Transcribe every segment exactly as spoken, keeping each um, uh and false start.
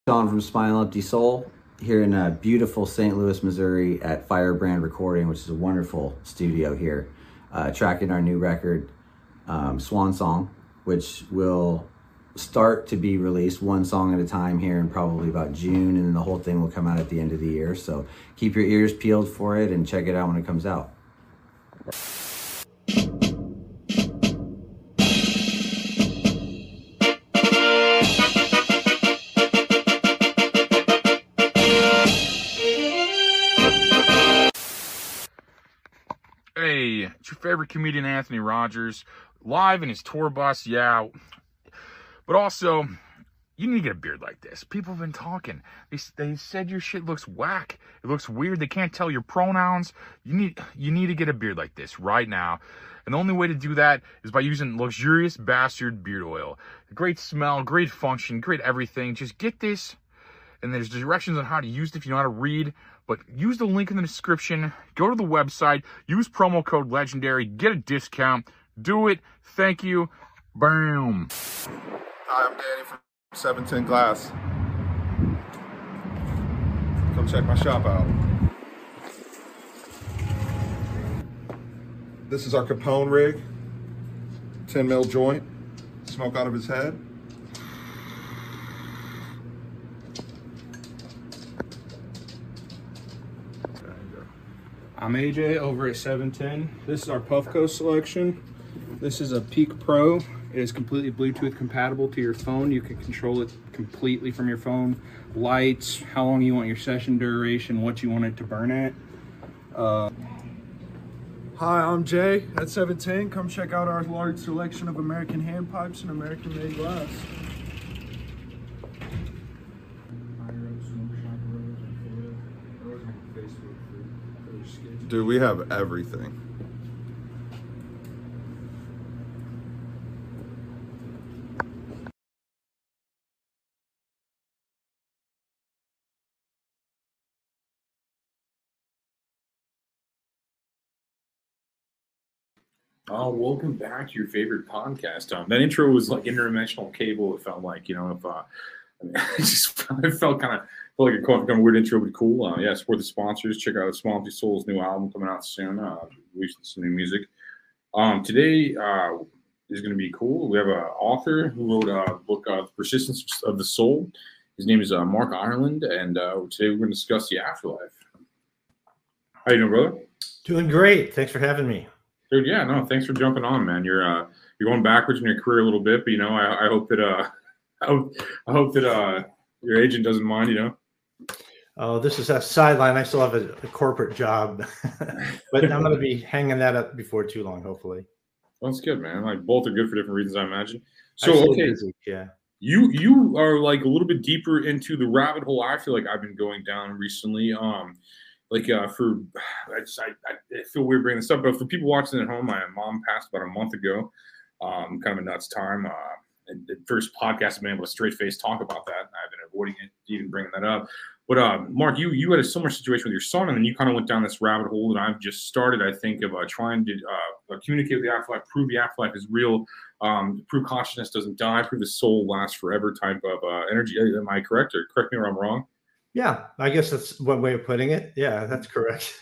Sean from Spinal Empty Soul here in uh, beautiful Saint Louis, Missouri at Firebrand Recording, which is a wonderful studio here, uh, tracking our new record, um, Swan Song, which will start to be released one song at a time here in probably about June, and then the whole thing will come out at the end of the year. So keep your ears peeled for it and check it out when it comes out. Hey, it's your favorite comedian, Anthony Rogers, live in his tour bus, yeah. But also, you need to get a beard like this. People have been talking. They, they said your shit looks whack. It looks weird. They can't tell your pronouns. You need, you need to get a beard like this right now. And the only way to do that is by using Luxurious Bastard Beard Oil. Great smell, great function, great everything. Just get this. And there's directions on how to use it if you know how to read. But use the link in the description. Go to the website. Use promo code LEGENDARY. Get a discount. Do it. Thank you. Boom. Hi, I'm Danny from seven ten Glass. Come check my shop out. This is our Capone rig. ten mil joint. Smoke out of his head. I'm A J over at seven ten. This is our Puffco selection. This is a Peak Pro. It is completely Bluetooth compatible to your phone. You can control it completely from your phone. Lights, how long you want your session duration, what you want it to burn at. Uh, Hi, I'm Jay at seven ten. Come check out our large selection of American hand pipes and American made glass. Dude, we have everything. Oh, welcome back to your favorite podcast. Um, that intro was like interdimensional cable. It felt like, you know, if uh, I just it felt kind of like a kind of weird intro, but cool. Uh, yeah, support the sponsors. Check out Small Empty Soul's new album coming out soon. Uh, releasing some new music. Um, today uh, is going to be cool. We have an author who wrote a book of Persistence of the Soul. His name is uh, Mark Ireland, and uh, today we're going to discuss the afterlife. How you doing, brother? Doing great. Thanks for having me. Dude, yeah, no, thanks for jumping on, man. You're uh, you're going backwards in your career a little bit, but you know, I, I hope that uh, I hope, I hope that uh, your agent doesn't mind, you know. Oh, this is a sideline. I still have a, a corporate job, but I'm going to be hanging that up before too long, hopefully. Well, that's good, man. Like both are good for different reasons, I imagine. So, I okay, busy, yeah. You you are like a little bit deeper into the rabbit hole. I feel like I've been going down recently. Um. Like uh, for, I, just, I, I feel weird bringing this up, but for people watching at home, my mom passed about a month ago. Um, kind of a nuts time. Uh, and the first podcast I've been able to straight face talk about that. I've been avoiding it, even bringing that up. But uh, Mark, you you had a similar situation with your son, and then you kind of went down this rabbit hole that I've just started. I think of uh, trying to uh, communicate with the afterlife, prove the afterlife is real, um, prove consciousness doesn't die, prove the soul lasts forever. Type of uh, energy. Am I correct, or correct me where I'm wrong? Yeah, I guess that's one way of putting it. Yeah, that's correct.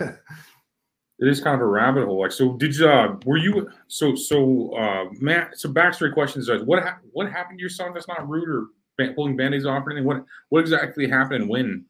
It is kind of a rabbit hole. Like, so did you, uh, were you, so, so, uh, Matt, so backstory questions is what, ha- what happened to your son? That's not rude or ba- pulling band-aids off or anything. What, what exactly happened and when?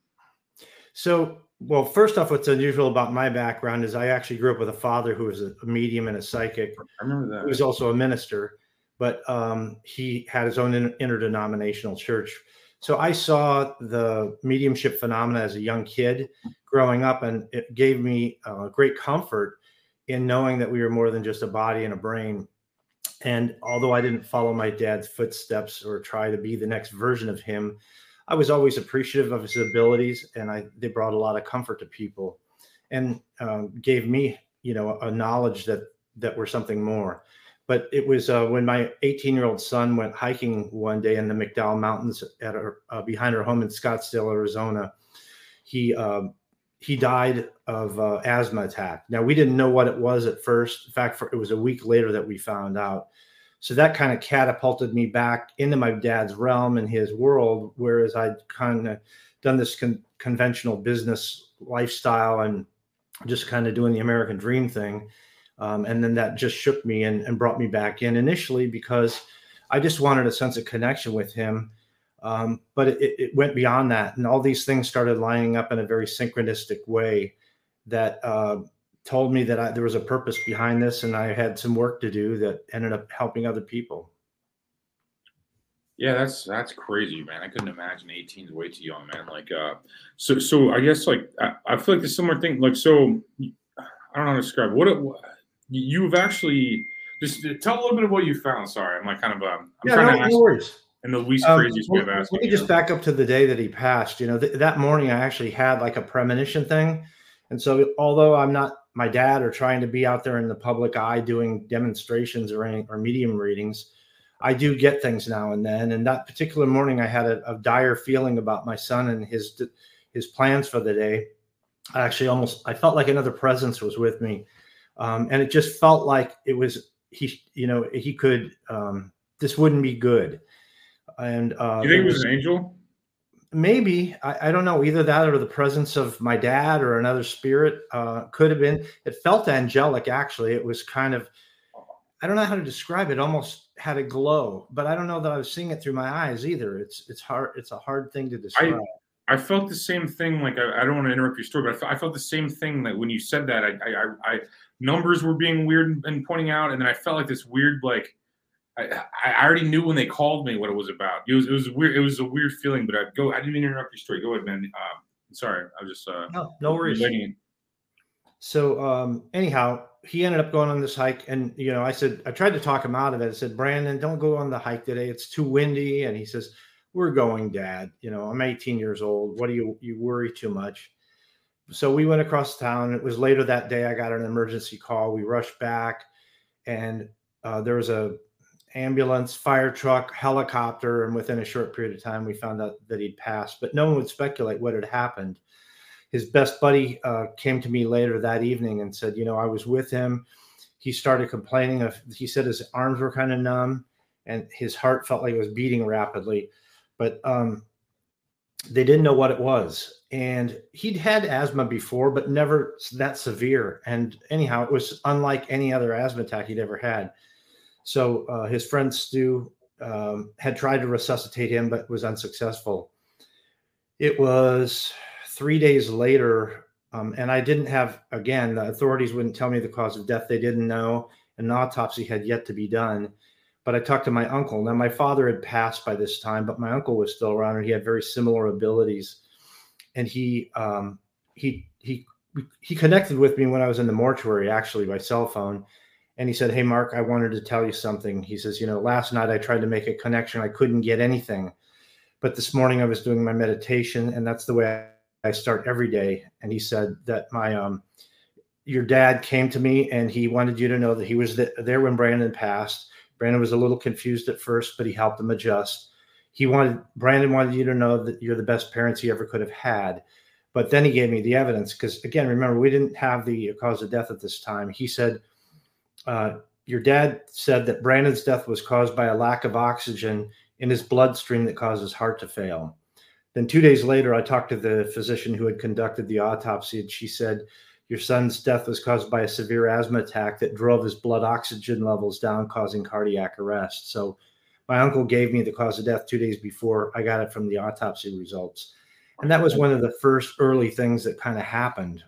So, well, first off, what's unusual about my background is I actually grew up with a father who was a medium and a psychic. I remember that. He was also a minister, but um, he had his own in- interdenominational church. So I saw the mediumship phenomena as a young kid growing up, and it gave me uh, great comfort in knowing that we were more than just a body and a brain. And although I didn't follow my dad's footsteps or try to be the next version of him, I was always appreciative of his abilities, and I they brought a lot of comfort to people and um, gave me, you know, a knowledge that that we're something more. But it was uh, when my eighteen-year-old son went hiking one day in the McDowell Mountains at our, uh, behind our home in Scottsdale, Arizona. He uh, he died of uh, asthma attack. Now, we didn't know what it was at first. In fact, for, it was a week later that we found out. So that kind of catapulted me back into my dad's realm and his world, whereas I'd kind of done this con- conventional business lifestyle and just kind of doing the American dream thing. Um, and then that just shook me and, and brought me back in initially because I just wanted a sense of connection with him. Um, but it, it went beyond that. And all these things started lining up in a very synchronistic way that uh, told me that I, there was a purpose behind this, and I had some work to do that ended up helping other people. Yeah, that's that's crazy, man. I couldn't imagine eighteen is way too young, man. Like, uh, so so I guess like I, I feel like the similar thing. Like, so I don't know how to describe what it, you've actually just tell a little bit of what you found. Sorry, I'm like kind of um, I'm yeah, trying no, to ask no worries. in the least Um, craziest way of well, asking. let me just back up to the day that he passed. You know, th- that morning I actually had like a premonition thing, and so although I'm not my dad or trying to be out there in the public eye doing demonstrations or any, or medium readings, I do get things now and then. And that particular morning, I had a, a dire feeling about my son and his his plans for the day. I actually almost I felt like another presence was with me, um, and it just felt like it was he. You know, he could. Um, this wouldn't be good. And uh, you think it was, was an angel? Maybe I, I don't know, either that or the presence of my dad or another spirit uh, could have been. It felt angelic, actually. It was kind of, I don't know how to describe it. Almost had a glow, but I don't know that I was seeing it through my eyes either. It's it's hard. It's a hard thing to describe. I, I felt the same thing. Like I, I don't want to interrupt your story, but I felt, I felt the same thing. That when you said that, I, I, I numbers were being weird and pointing out, and then I felt like this weird like. I, I already knew when they called me what it was about. It was it was weird. It was a weird feeling. But I go. I didn't mean to interrupt your story. Go ahead, man. Uh, sorry, I was just uh, no, no worries. Relating. So um, anyhow, he ended up going on this hike, and you know, I said I tried to talk him out of it. I said, Brandon, don't go on the hike today. It's too windy. And he says, we're going, Dad. You know, I'm eighteen years old. What do you you worry too much? So we went across town. It was later that day. I got an emergency call. We rushed back, and uh, there was a ambulance, fire truck, helicopter, and within a short period of time, we found out that he'd passed. But no one would speculate what had happened. His best buddy uh, came to me later that evening and said, you know, I was with him. He started complaining of, he said his arms were kind of numb and his heart felt like it was beating rapidly. But um, they didn't know what it was. And he'd had asthma before, but never that severe. And anyhow, it was unlike any other asthma attack he'd ever had. So uh, his friend Stu um, had tried to resuscitate him, but was unsuccessful. It was three days later, um, and I didn't have, again, the authorities wouldn't tell me the cause of death. They didn't know. An autopsy had yet to be done. But I talked to my uncle. Now, my father had passed by this time, but my uncle was still around, and he had very similar abilities. And he um, he he he connected with me when I was in the mortuary, actually, by cell phone. And he said, hey, Mark, I wanted to tell you something. He says, you know, last night I tried to make a connection. I couldn't get anything. But this morning I was doing my meditation, and that's the way I start every day. And he said that my um, your dad came to me, and he wanted you to know that he was th- there when Brandon passed. Brandon was a little confused at first, but he helped him adjust. He wanted Brandon wanted you to know that you're the best parents he ever could have had. But then he gave me the evidence because, again, remember, we didn't have the cause of death at this time. He said, Uh, your dad said that Brandon's death was caused by a lack of oxygen in his bloodstream that caused his heart to fail. Then two days later, I talked to the physician who had conducted the autopsy, and she said, your son's death was caused by a severe asthma attack that drove his blood oxygen levels down, causing cardiac arrest. So my uncle gave me the cause of death two days before I got it from the autopsy results. And that was one of the first early things that kind of happened.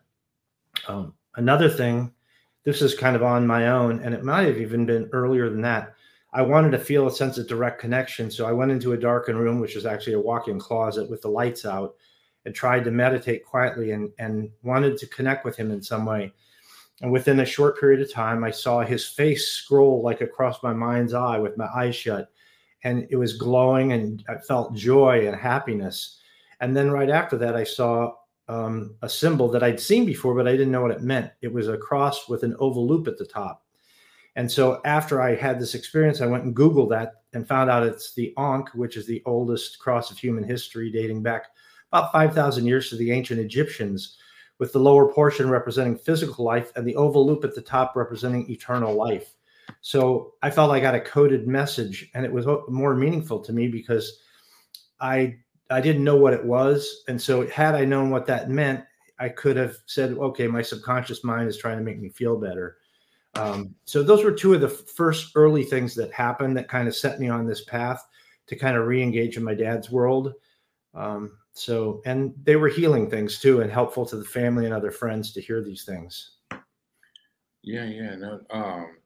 Um, another thing, this is kind of on my own, and it might have even been earlier than that. I wanted to feel a sense of direct connection. So I went into a darkened room, which was actually a walk-in closet with the lights out, and tried to meditate quietly and, and wanted to connect with him in some way. And within a short period of time, I saw his face scroll like across my mind's eye with my eyes shut. And it was glowing, and I felt joy and happiness. And then right after that, I saw um, a symbol that I'd seen before, but I didn't know what it meant. It was a cross with an oval loop at the top. And so after I had this experience, I went and Googled that and found out it's the Ankh, which is the oldest cross of human history, dating back about five thousand years to the ancient Egyptians, with the lower portion representing physical life and the oval loop at the top representing eternal life. So I felt I got a coded message, and it was more meaningful to me because I I didn't know what it was. And so had I known what that meant, I could have said, okay, my subconscious mind is trying to make me feel better. Um, so those were two of the first early things that happened that kind of set me on this path to kind of re-engage in my dad's world. Um, so, and they were healing things too, and helpful to the family and other friends to hear these things. Yeah, yeah, no, um,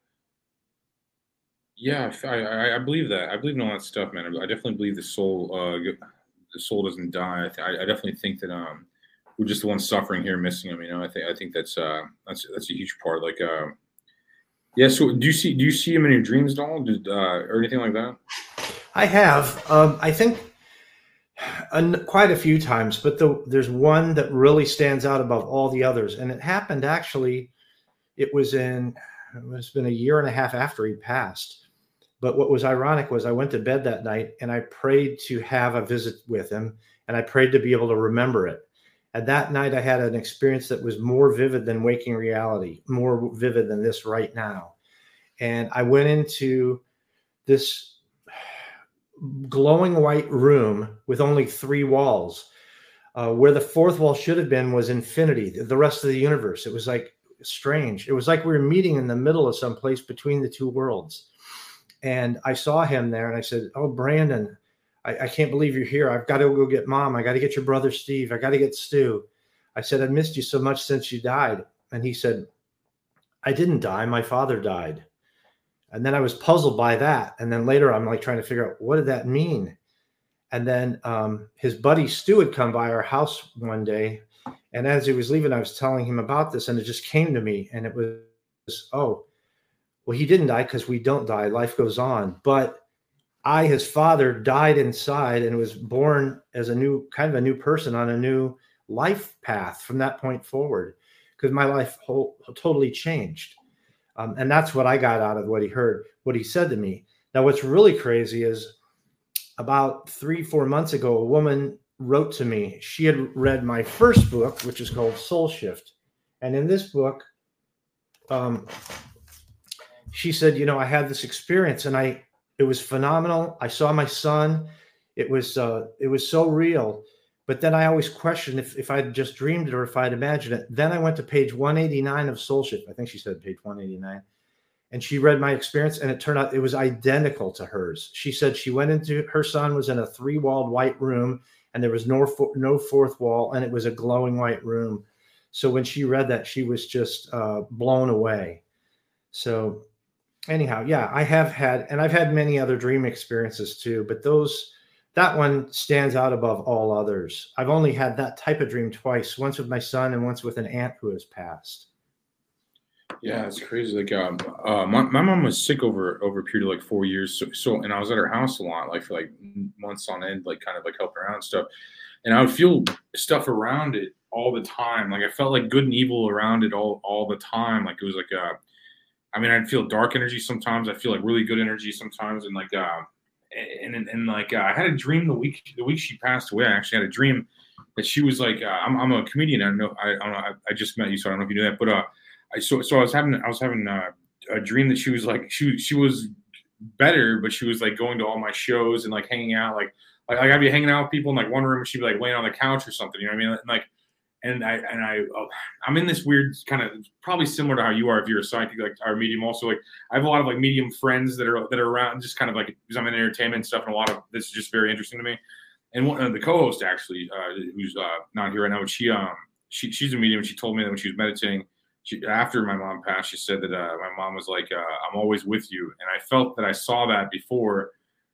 yeah, I, I, I believe that. I believe in all that stuff, man. I definitely believe the soul, uh, the soul doesn't die. I, th- I definitely think that um, we're just the ones suffering here, missing them. You know, I think I think that's uh, that's that's a huge part. Like, uh, yeah. So, do you see do you see him in your dreams at all, Did, uh, or anything like that? I have. Um, I think uh, quite a few times, but the, there's one that really stands out above all the others, and it happened actually. It was in. It's been a year and a half after he passed. But what was ironic was I went to bed that night and I prayed to have a visit with him, and I prayed to be able to remember it. And that night I had an experience that was more vivid than waking reality, more vivid than this right now. And I went into this glowing white room with only three walls. Uh, where the fourth wall should have been was infinity, the rest of the universe. It was like strange. It was like we were meeting in the middle of some place between the two worlds. And I saw him there and I said, oh, Brandon, I, I can't believe you're here. I've got to go get Mom. I got to get your brother, Steve. I got to get Stu. I said, I missed you so much since you died. And he said, I didn't die. My father died. And then I was puzzled by that. And then later I'm like trying to figure out, what did that mean? And then um, his buddy Stu had come by our house one day. And as he was leaving, I was telling him about this, and it just came to me. And it was, oh, well, he didn't die because we don't die. Life goes on. But I, his father, died inside and was born as a new kind of a new person on a new life path from that point forward, because my life whole, totally changed. Um, and that's what I got out of what he heard, what he said to me. Now, what's really crazy is about three, four months ago, a woman wrote to me. She had read my first book, which is called Soul Shift. And in this book, um, she said, you know, I had this experience and I, it was phenomenal. I saw my son. It was, uh, it was so real. But then I always questioned if, if I'd just dreamed it or if I'd imagined it. Then I went to page one eighty-nine of Soul Shift. I think she said page one eighty-nine. And she read my experience, and it turned out it was identical to hers. She said she went into, her son was in a three-walled white room, and there was no, no fourth wall, and it was a glowing white room. So when she read that, she was just uh, blown away. So anyhow, yeah, I have had, and I've had many other dream experiences too, but those, that one stands out above all others. I've only had that type of dream twice, once with my son and once with an aunt who has passed. Yeah, it's crazy. Like, um, uh, my, my mom was sick over over a period of like four years. So, so, and I was at her house a lot, like for like months on end, like kind of like helping around and stuff. And I would feel stuff around it all the time. Like I felt like good and evil around it all all the time. Like it was like a, I mean, I'd feel dark energy sometimes. I feel like really good energy sometimes, and like, uh, and and, and like uh, I had a dream the week the week she passed away. I actually had a dream that she was like, uh, I'm I'm a comedian. I don't know. I, I don't know. I, I just met you, so I don't know if you knew that, but uh. I so so I was having I was having a, a dream that she was like she she was better, but she was like going to all my shows and like hanging out like like, like I'd be hanging out with people in like one room and she'd be like laying on the couch or something, you know what I mean? And like and I and I oh, I'm in this weird kind of probably similar to how you are if you're a psychic like our medium also. Like I have a lot of like medium friends that are that are around just kind of like because I'm in entertainment and stuff, and a lot of this is just very interesting to me. And one of the co-host actually uh, who's uh, not here right now, but she um she she's a medium. She told me that when she was meditating. She, after my mom passed, she said that uh, my mom was like, uh, I'm always with you. And I felt that I saw that before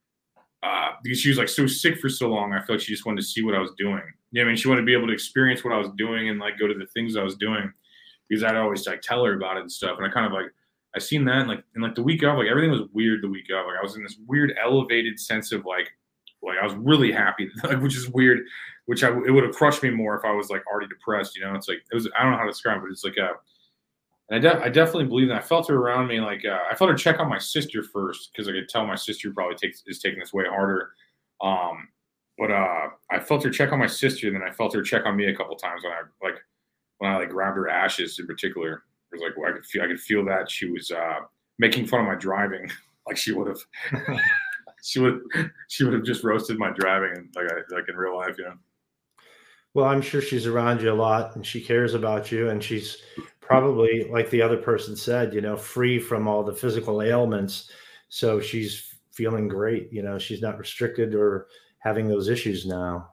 uh, because she was like so sick for so long. I felt like she just wanted to see what I was doing. You know what I mean? She wanted to be able to experience what I was doing and like go to the things I was doing because I'd always like tell her about it and stuff. And I kind of like, I seen that and like, and like the week of, like everything was weird the week of. Like I was in this weird elevated sense of like, like I was really happy, like, which is weird, which I, it would have crushed me more if I was like already depressed, you know? It's like, it was, I don't know how to describe it, but it's like a, And I, de- I definitely believe that. I felt her around me. Like uh, I felt her check on my sister first because I could tell my sister probably takes is taking this way harder. Um, but uh, I felt her check on my sister, and then I felt her check on me a couple times when I like when I like grabbed her ashes in particular. It was like I could feel I could feel that she was uh, making fun of my driving, like she would have. she would she would have just roasted my driving, like I, like in real life, you know. Well, I'm sure she's around you a lot and she cares about you, and she's probably, like the other person said, you know, free from all the physical ailments. So she's feeling great. You know, she's not restricted or having those issues now.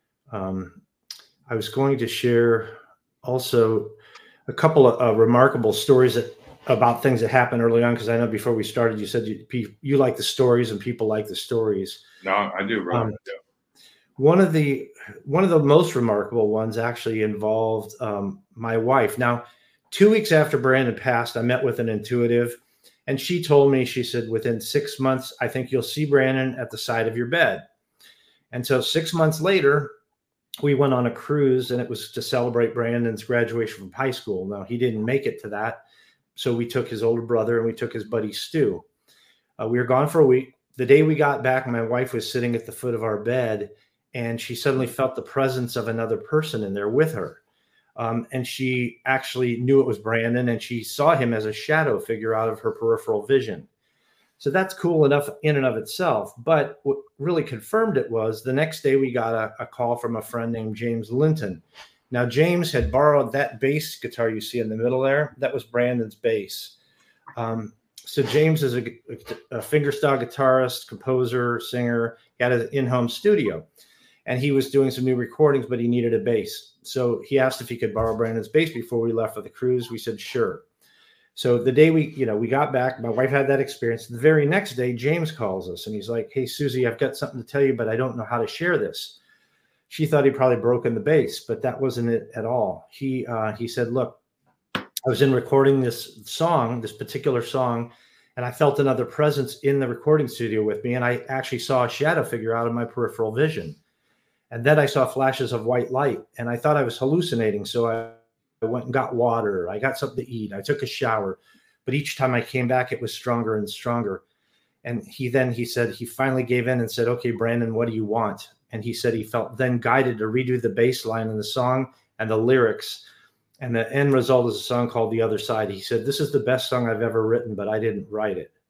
Um, I was going to share also a couple of uh, remarkable stories that, about things that happened early on, because I know before we started, you said you, you like the stories and people like the stories. No, I do, bro. Um, I do. One of the one of the most remarkable ones actually involved um, my wife. Now, two weeks after Brandon passed, I met with an intuitive, and she told me, she said, within six months, I think you'll see Brandon at the side of your bed. And so six months later, we went on a cruise, and it was to celebrate Brandon's graduation from high school. Now, he didn't make it to that, so we took his older brother and we took his buddy Stu. Uh, we were gone for a week. The day we got back, my wife was sitting at the foot of our bed, and she suddenly felt the presence of another person in there with her. Um, and she actually knew it was Brandon, and she saw him as a shadow figure out of her peripheral vision. So that's cool enough in and of itself. But what really confirmed it was the next day we got a, a call from a friend named James Linton. Now, James had borrowed that bass guitar you see in the middle there. That was Brandon's bass. Um, so James is a, a fingerstyle guitarist, composer, singer. He had an in-home studio. And he was doing some new recordings, but he needed a bass. So he asked if he could borrow Brandon's bass before we left for the cruise. We said, sure. So the day we, you know, we got back, my wife had that experience. The very next day, James calls us and he's like, hey, Susie, I've got something to tell you, but I don't know how to share this. She thought he'd probably broken the bass, but that wasn't it at all. He, uh, he said, look, I was in recording this song, this particular song, and I felt another presence in the recording studio with me. And I actually saw a shadow figure out of my peripheral vision. And then I saw flashes of white light, and I thought I was hallucinating. So I, I went and got water. I got something to eat. I took a shower. But each time I came back, it was stronger and stronger. And he then, he said, he finally gave in and said, okay, Brandon, what do you want? And he said he felt then guided to redo the bass line in the song and the lyrics. And the end result is a song called The Other Side. He said, this is the best song I've ever written, but I didn't write it.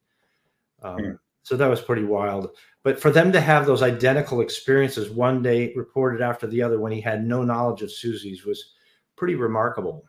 Um, mm. So that was pretty wild. But for them to have those identical experiences one day reported after the other when he had no knowledge of Susie's was pretty remarkable.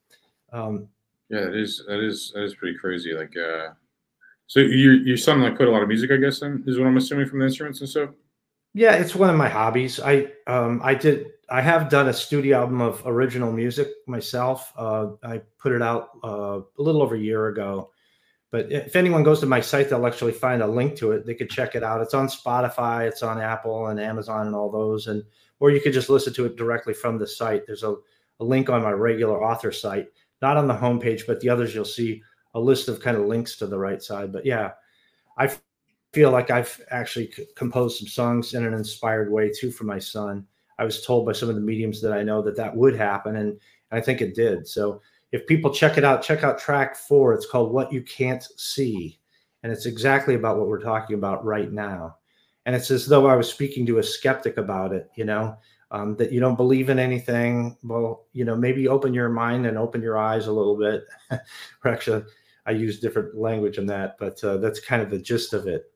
Um, yeah, it is. That is that is pretty crazy. Like, uh, so your your son like played a lot of music, I guess. Then is what I'm assuming from the instruments and stuff. Yeah, it's one of my hobbies. I um, I did. I have done a studio album of original music myself. Uh, I put it out uh, a little over a year ago. But if anyone goes to my site, they'll actually find a link to it. They could check it out. It's on Spotify, it's on Apple and Amazon and all those. And or you could just listen to it directly from the site. There's a, a link on my regular author site, not on the homepage, but the others you'll see a list of kind of links to the right side. But yeah, I feel like I've actually c- composed some songs in an inspired way too for my son. I was told by some of the mediums that I know that that would happen, and I think it did. So if people check it out, check out track four. It's called What You Can't See. And it's exactly about what we're talking about right now. And it's as though I was speaking to a skeptic about it, you know, um, that you don't believe in anything. Well, you know, maybe open your mind and open your eyes a little bit. Or actually, I use different language in that, but uh, that's kind of the gist of it.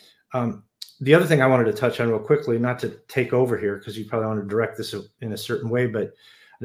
Um, the other thing I wanted to touch on real quickly, not to take over here, because you probably want to direct this in a certain way, but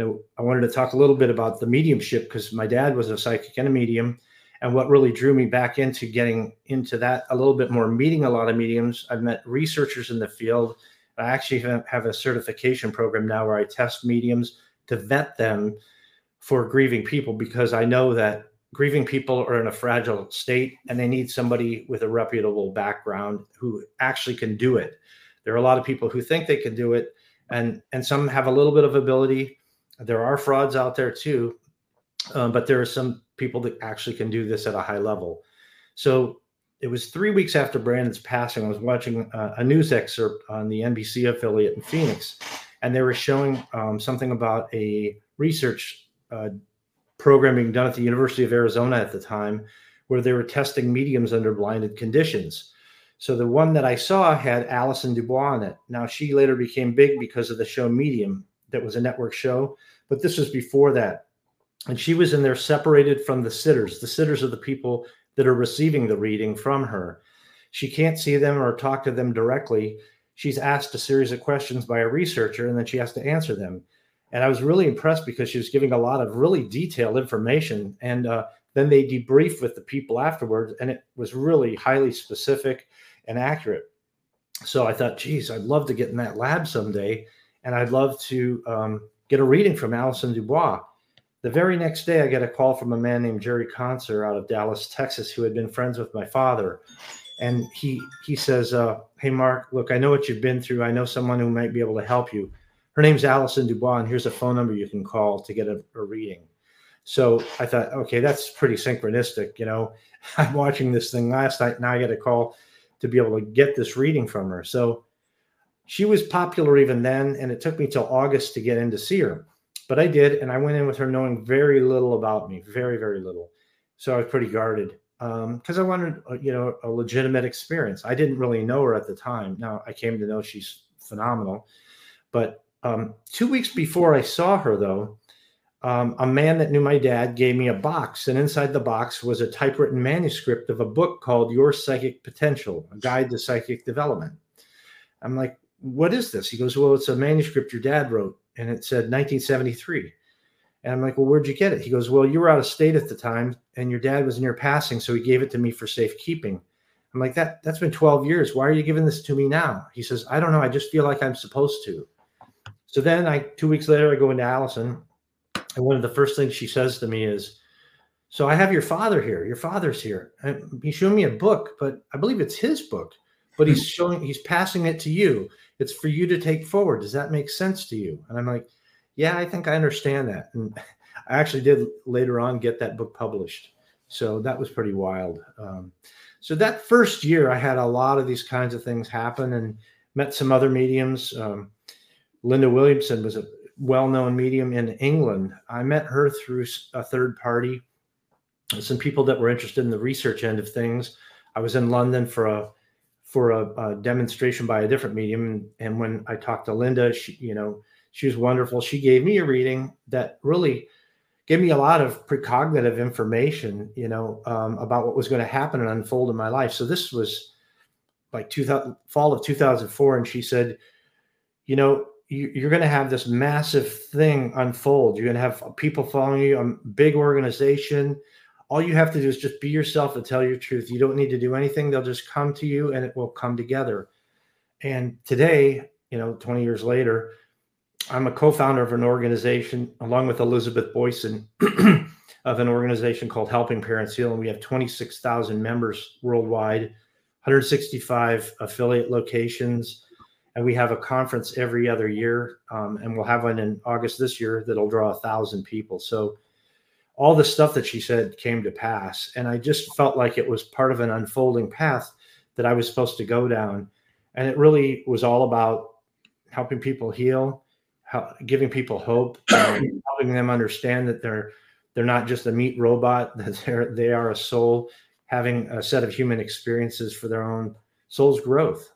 I wanted to talk a little bit about the mediumship, because my dad was a psychic and a medium. And what really drew me back into getting into that a little bit more, meeting a lot of mediums. I've met researchers in the field. I actually have a certification program now where I test mediums to vet them for grieving people, because I know that grieving people are in a fragile state and they need somebody with a reputable background who actually can do it. There are a lot of people who think they can do it, and, and some have a little bit of ability. There are frauds out there too, um, but there are some people that actually can do this at a high level. So it was three weeks after Brandon's passing. I was watching uh, a news excerpt on the N B C affiliate in Phoenix, and they were showing um, something about a research uh, program being done at the University of Arizona at the time, where they were testing mediums under blinded conditions. So the one that I saw had Alison Dubois in it. Now, she later became big because of the show Medium. That was a network show, but this was before that. And she was in there separated from the sitters. The sitters are the people that are receiving the reading from her. She can't see them or talk to them directly. She's asked a series of questions by a researcher, and then she has to answer them. And I was really impressed because she was giving a lot of really detailed information. And uh, then they debriefed with the people afterwards, and it was really highly specific and accurate. So I thought, geez, I'd love to get in that lab someday, and I'd love to um, get a reading from Alison Dubois. The very next day, I get a call from a man named Jerry Conser out of Dallas, Texas, who had been friends with my father. And he he says, uh, hey, Mark, look, I know what you've been through. I know someone who might be able to help you. Her name's Alison Dubois, and here's a phone number you can call to get a, a reading. So I thought, okay, that's pretty synchronistic. You know, I'm watching this thing last night. Now I get a call to be able to get this reading from her. So she was popular even then, and it took me till August to get in to see her. But I did, and I went in with her knowing very little about me, very, very little. So I was pretty guarded because um, I wanted, a, you know, a legitimate experience. I didn't really know her at the time. Now I came to know she's phenomenal. But um, two weeks before I saw her, though, um, a man that knew my dad gave me a box, and inside the box was a typewritten manuscript of a book called Your Psychic Potential, A Guide to Psychic Development. I'm like, what is this? He goes, well, it's a manuscript your dad wrote, and it said nineteen seventy-three. And I'm like, well, where'd you get it? He goes, well, you were out of state at the time, and your dad was near passing, so he gave it to me for safekeeping. I'm like, that, that's been twelve years. Why are you giving this to me now? He says, I don't know. I just feel like I'm supposed to. So then I, two weeks later, I go into Alison, and one of the first things she says to me is, so I have your father here. Your father's here. And he's showing me a book, but I believe it's his book, but he's showing, he's passing it to you. It's for you to take forward. Does that make sense to you? And I'm like, yeah, I think I understand that. And I actually did later on get that book published. So that was pretty wild. Um, so that first year, I had a lot of these kinds of things happen and met some other mediums. Um, Linda Williamson was a well-known medium in England. I met her through a third party, some people that were interested in the research end of things. I was in London for a for a, a demonstration by a different medium. And, and when I talked to Linda, she, you know, she was wonderful. She gave me a reading that really gave me a lot of precognitive information, you know, um, about what was going to happen and unfold in my life. So this was like two thousand, fall of two thousand four. And she said, you know, you, you're going to have this massive thing unfold. You're going to have people following you, a big organization. All you have to do is just be yourself and tell your truth. You don't need to do anything. They'll just come to you and it will come together. And today, you know, twenty years later, I'm a co-founder of an organization along with Elizabeth Boyson of an organization called Helping Parents Heal. And we have twenty-six thousand members worldwide, one hundred sixty-five affiliate locations. And we have a conference every other year. Um, and we'll have one in August this year that'll draw a thousand people. So all the stuff that she said came to pass. And I just felt like it was part of an unfolding path that I was supposed to go down. And it really was all about helping people heal, how, giving people hope, um, helping them understand that they're they're not just a meat robot, that they're they are a soul having a set of human experiences for their own soul's growth.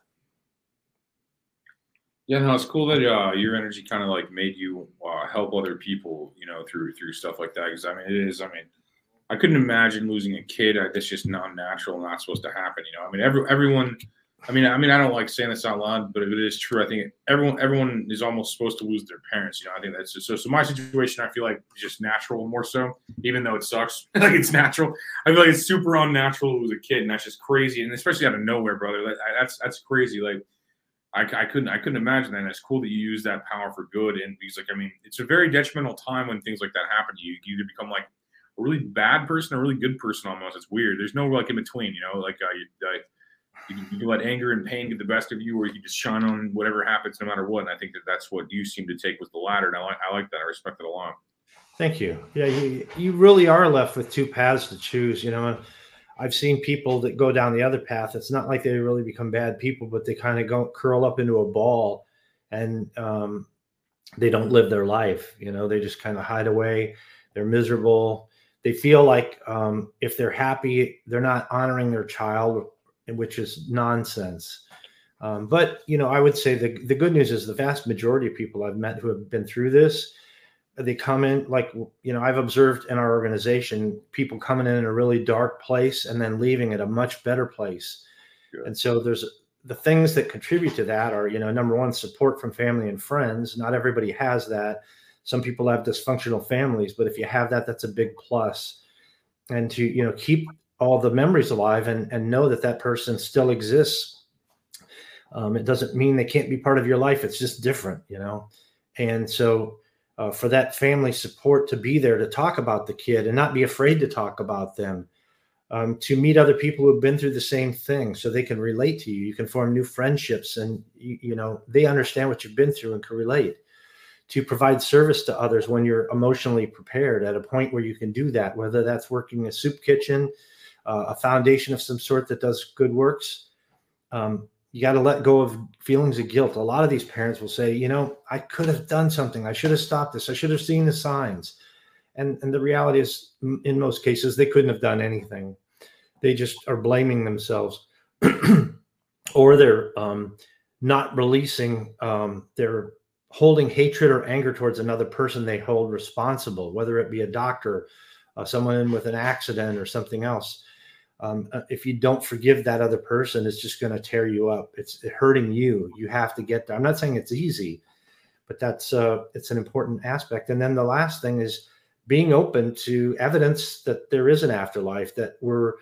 Yeah, no, it's cool that uh, your energy kind of like made you uh, help other people, you know, through through stuff like that. Because I mean, it is. I mean, I couldn't imagine losing a kid. I, that's just not natural, not supposed to happen. You know, I mean, every everyone. I mean, I mean, I don't like saying this out loud, but it is true. I think everyone everyone is almost supposed to lose their parents. You know, I think that's just, so. So my situation, I feel like is just natural more so, even though it sucks. Like it's natural. I feel like it's super unnatural to lose a kid, and that's just crazy. And especially out of nowhere, brother. That, that's that's crazy. Like. I, I couldn't I couldn't imagine that. And it's cool that you use that power for good. And because, like, I mean, it's a very detrimental time when things like that happen to you. You either become like a really bad person or a really good person almost. It's weird. There's no like in between, you know, like, uh, you, like you, you can let anger and pain get the best of you, or you can just shine on whatever happens no matter what. And I think that that's what you seem to take with the latter. And I like, I like that. I respect it a lot. Thank you. Yeah, you, you really are left with two paths to choose, you know. I've seen people that go down the other path. It's not like they really become bad people, but they kind of go curl up into a ball and um, they don't live their life. You know, they just kind of hide away. They're miserable. They feel like um, if they're happy, they're not honoring their child, which is nonsense. Um, but, you know, I would say the, the good news is the vast majority of people I've met who have been through this, they come in like, you know, I've observed in our organization, people coming in in a really dark place and then leaving at a much better place. Good. And so there's the things that contribute to that are, you know, number one, support from family and friends. Not everybody has that. Some people have dysfunctional families, but if you have that, that's a big plus. And to, you know, keep all the memories alive and, and know that that person still exists. Um, it doesn't mean they can't be part of your life. It's just different, you know? And so uh, for that family support to be there to talk about the kid and not be afraid to talk about them, um, to meet other people who have been through the same thing so they can relate to you. You can form new friendships and, you, you know, they understand what you've been through and can relate. To provide service to others when you're emotionally prepared at a point where you can do that, whether that's working a soup kitchen, uh, a foundation of some sort that does good works. Um, you got to let go of feelings of guilt. A lot of these parents will say, you know, I could have done something. I should have stopped this. I should have seen the signs. And, and the reality is, in most cases, they couldn't have done anything. They just are blaming themselves or they're um, not releasing um, their holding hatred or anger towards another person they hold responsible, whether it be a doctor, uh, someone with an accident or something else. Um, if you don't forgive that other person, it's just going to tear you up. It's hurting you. You have to get there. I'm not saying it's easy, but that's uh, it's an important aspect. And then the last thing is being open to evidence that there is an afterlife, that we're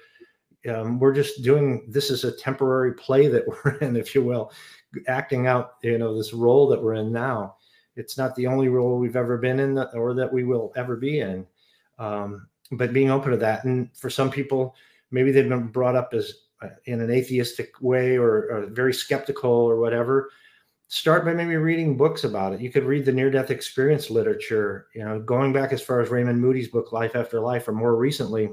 um, we're just doing, this is a temporary play that we're in, if you will, acting out, you know, this role that we're in now. It's not the only role we've ever been in that, or that we will ever be in. Um, but being open to that. And for some people, maybe they've been brought up as uh, in an atheistic way or, or very skeptical or whatever. Start by maybe reading books about it. You could read the near-death experience literature, you know, going back as far as Raymond Moody's book, Life After Life, or more recently,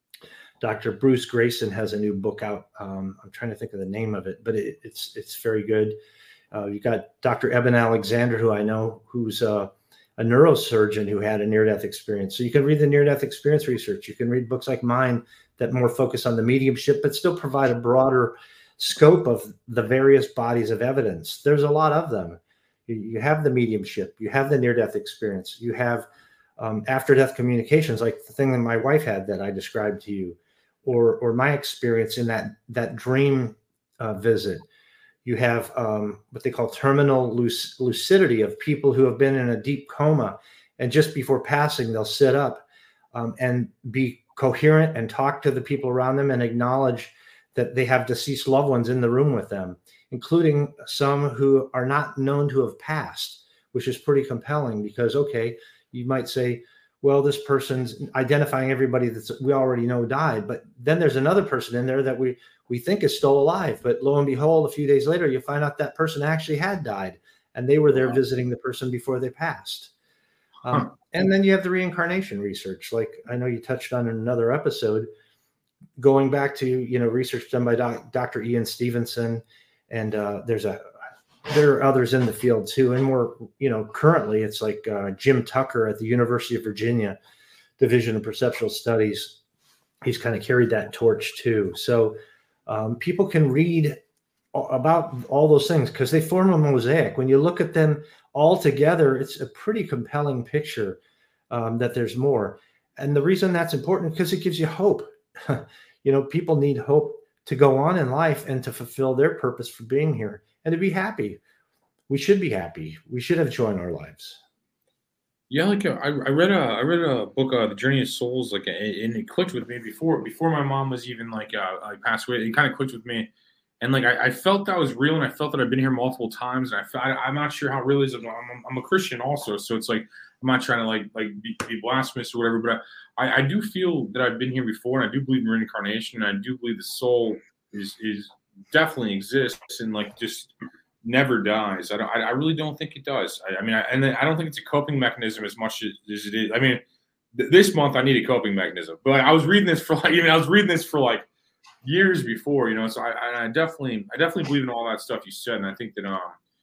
Doctor Bruce Grayson has a new book out. Um, I'm trying to think of the name of it, but it, it's it's very good. Uh, you got Doctor Eben Alexander, who I know, who's a, a neurosurgeon who had a near-death experience. So you can read the near-death experience research. You can read books like mine that more focus on the mediumship, but still provide a broader scope of the various bodies of evidence. There's a lot of them. You, you have the mediumship, you have the near-death experience, you have um, after-death communications, like the thing that my wife had that I described to you. Or, or my experience in that that dream uh, visit. You have um, what they call terminal luc- lucidity of people who have been in a deep coma, and just before passing, they'll sit up um, and be coherent and talk to the people around them and acknowledge that they have deceased loved ones in the room with them, including some who are not known to have passed, which is pretty compelling because, okay, you might say, well, this person's identifying everybody that we already know died, but then there's another person in there that we we think is still alive. But lo and behold, a few days later, you find out that person actually had died, and they were there visiting the person before they passed. Um, huh. And then you have the reincarnation research, like I know you touched on in another episode, going back to, you know, research done by doc, Doctor Ian Stevenson, and uh, there's a there are others in the field too, and more, you know, currently it's like uh, Jim Tucker at the University of Virginia Division of Perceptual Studies. He's kind of carried that torch too. So um, people can read about all those things because they form a mosaic. When you look at them all together, it's a pretty compelling picture um, that there's more. And the reason that's important because it gives you hope. You know, people need hope to go on in life and to fulfill their purpose for being here and to be happy. We should be happy. We should have joy in our lives. Yeah, like uh, I, I read a I read a book, uh, The Journey of Souls, like, and it clicked with me before before my mom was even like uh, like passed away. It kind of clicked with me, and like I, I felt that was real, and I felt that I've been here multiple times, and I felt, I I'm not sure how real it is. I'm, I'm, I'm a Christian also, so it's like I'm not trying to like like be, be blasphemous or whatever, but I, I do feel that I've been here before, and I do believe in reincarnation, and I do believe the soul is is definitely exists and like just never dies. I don't. I really don't think it does. I, I mean, I, and I don't think it's a coping mechanism as much as, as it is. I mean, th- this month I need a coping mechanism, but I was reading this for like, I mean, I was reading this for like years before, you know. So I, I definitely, I definitely believe in all that stuff you said, and I think that um,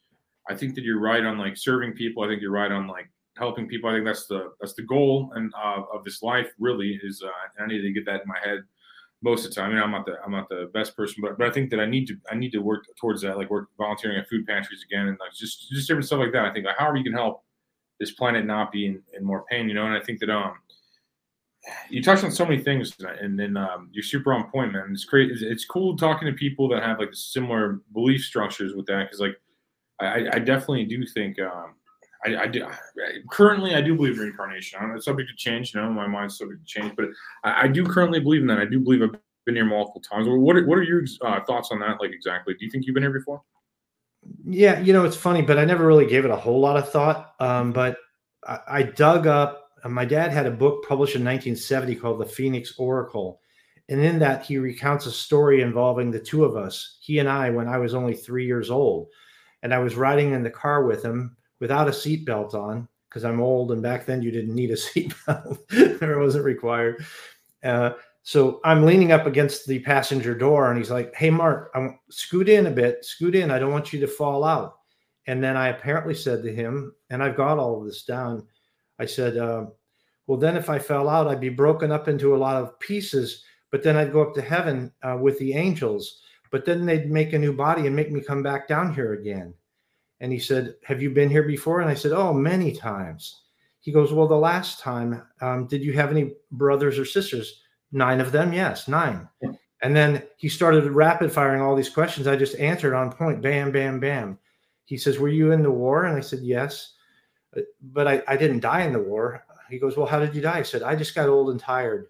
I think that you're right on like serving people. I think you're right on like helping people. I think that's the that's the goal and uh, of this life really is. Uh, I need to get that in my head. Most of the time, I mean, I'm not the I'm not the best person, but but I think that I need to I need to work towards that, like work volunteering at food pantries again, and like just just different stuff like that. I think like however you can help this planet not be in, in more pain, you know. And I think that um, you touched on so many things, and then um, you're super on point, man. It's great. It's, it's cool talking to people that have like similar belief structures with that, because like I, I definitely do think um, I, I do currently I do believe in reincarnation. I don't know, it's subject to change, you know. My mind's subject to change, but I, I do currently believe in that. I do believe I've been here multiple times. What are, what are your uh, thoughts on that? Like exactly, do you think you've been here before? Yeah, you know, it's funny, but I never really gave it a whole lot of thought. Um, but I, I dug up. My dad had a book published in nineteen seventy called The Phoenix Oracle. And in that, he recounts a story involving the two of us, he and I, when I was only three years old. And I was riding in the car with him without a seatbelt on, because I'm old. And back then you didn't need a seatbelt, or it wasn't required. Uh, so I'm leaning up against the passenger door, and he's like, "Hey, Mark, I want, scoot in a bit, scoot in. I don't want you to fall out." And then I apparently said to him, and I've got all of this down, I said, uh, well, then if I fell out, I'd be broken up into a lot of pieces, but then I'd go up to heaven uh, with the angels, but then they'd make a new body and make me come back down here again. And he said, have you been here before? And I said, oh, many times. He goes, well, the last time, um, did you have any brothers or sisters? Nine of them. Yes, nine. And then he started rapid firing all these questions. I just answered on point, bam, bam, bam. He says, were you in the war? And I said, yes. But I, I didn't die in the war. He goes, well, how did you die? I said, I just got old and tired.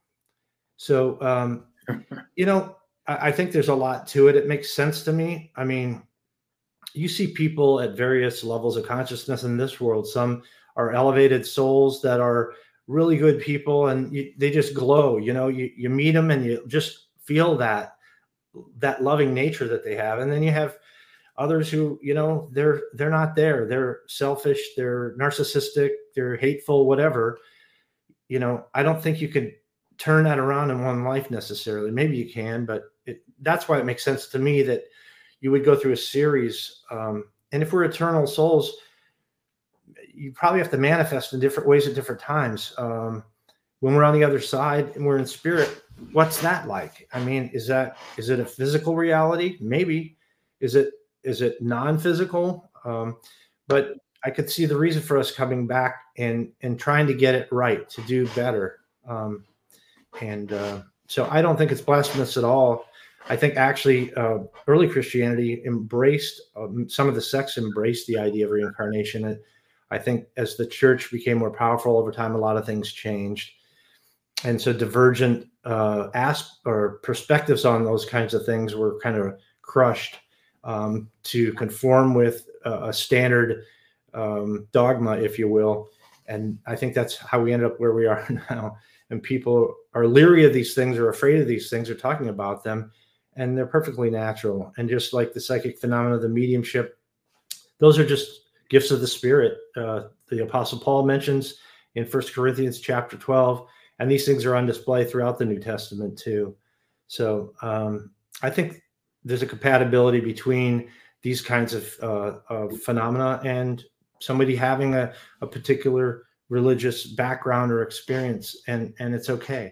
So, um, you know, I, I think there's a lot to it. It makes sense to me. I mean, you see people at various levels of consciousness in this world. Some are elevated souls that are really good people, and you, they just glow. You know, you, you meet them and you just feel that, that loving nature that they have. And then you have others who, you know, they're they're not there. They're selfish, they're narcissistic, they're hateful, whatever. You know, I don't think you can turn that around in one life necessarily. Maybe you can, but it, that's why it makes sense to me that you would go through a series. Um, and if we're eternal souls, you probably have to manifest in different ways at different times. Um, when we're on the other side and we're in spirit, what's that like? I mean, is that is it a physical reality? Maybe. Is it Is it non-physical? Um, but I could see the reason for us coming back and, and trying to get it right, to do better. Um, and uh, so I don't think it's blasphemous at all. I think actually uh, early Christianity embraced, um, some of the sects embraced the idea of reincarnation. And I think as the church became more powerful over time, a lot of things changed. And so divergent uh, asp- or perspectives on those kinds of things were kind of crushed. Um, to conform with uh, a standard um, dogma, if you will. And I think that's how we ended up where we are now. And people are leery of these things, or afraid of these things, or talking about them. And they're perfectly natural. And just like the psychic phenomena, the mediumship, those are just gifts of the Spirit. Uh, the Apostle Paul mentions in First Corinthians chapter twelve, and these things are on display throughout the New Testament too. So um, I think there's a compatibility between these kinds of, uh, of phenomena and somebody having a, a particular religious background or experience, and, and it's okay.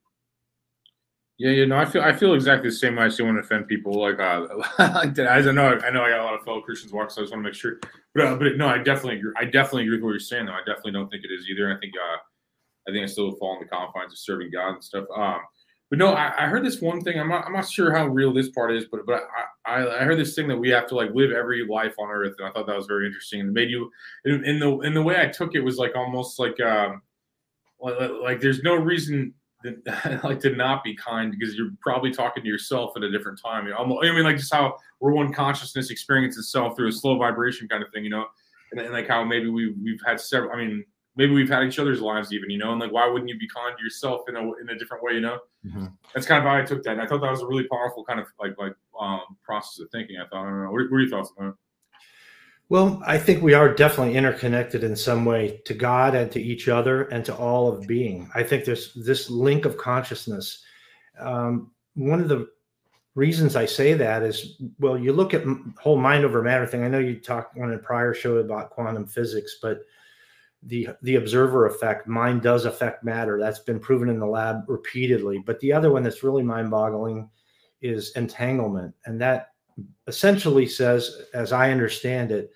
Yeah, you know, I feel I feel exactly the same way. I still want to offend people. Like, uh, like that. As I know, I know I got a lot of fellow Christians watching, so I just want to make sure. But, uh, but no, I definitely agree. I definitely agree with what you're saying, though. I definitely don't think it is either. I think, uh, I think I still fall in the confines of serving God and stuff. Um, But no, I, I heard this one thing. I'm not, I'm not sure how real this part is, but but I, I heard this thing that we have to like live every life on Earth, and I thought that was very interesting. And it made you, in, in the in the way I took it was like almost like um, like, like there's no reason that, like to not be kind, because you're probably talking to yourself at a different time. You know, almost, I mean, like just how we're one consciousness experiences itself through a slow vibration kind of thing, you know, and, and like how maybe we we've had several. I mean. Maybe we've had each other's lives even, you know, and like, why wouldn't you be kind to yourself in a, in a different way, you know? Mm-hmm. That's kind of how I took that. And I thought that was a really powerful kind of like, like um, process of thinking. I thought, I don't know. What, what are your thoughts on that? Well, I think we are definitely interconnected in some way to God and to each other and to all of being. I think there's this link of consciousness. Um, one of the reasons I say that is, well, you look at the whole mind over matter thing. I know you talked on a prior show about quantum physics, but the the observer effect, mind does affect matter. That's been proven in the lab repeatedly. But the other one that's really mind-boggling is entanglement. And that essentially says, as I understand it,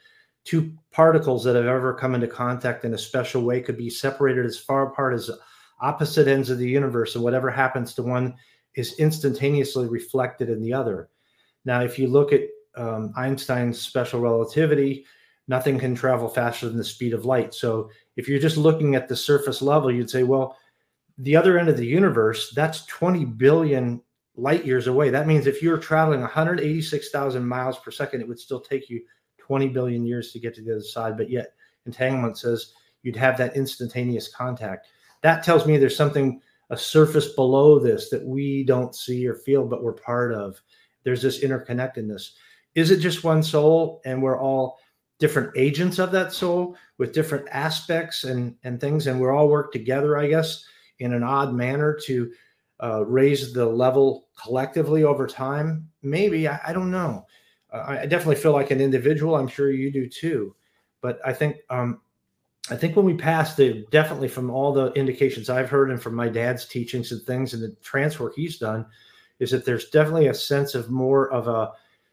two particles that have ever come into contact in a special way could be separated as far apart as opposite ends of the universe, and whatever happens to one is instantaneously reflected in the other. Now, if you look at um, Einstein's special relativity, nothing can travel faster than the speed of light. So if you're just looking at the surface level, you'd say, well, the other end of the universe, that's twenty billion light years away. That means if you're traveling one hundred eighty-six thousand miles per second, it would still take you twenty billion years to get to the other side. But yet entanglement says you'd have that instantaneous contact. That tells me there's something, a surface below this that we don't see or feel, but we're part of. There's this interconnectedness. Is it just one soul and we're all different agents of that soul with different aspects and, and things, and we're all work together, I guess, in an odd manner to uh, raise the level collectively over time? Maybe, I, I don't know. Uh, I definitely feel like an individual. I'm sure you do too. But I think um, I think when we pass, the definitely from all the indications I've heard and from my dad's teachings and things and the trance work he's done, is that there's definitely a sense of more of a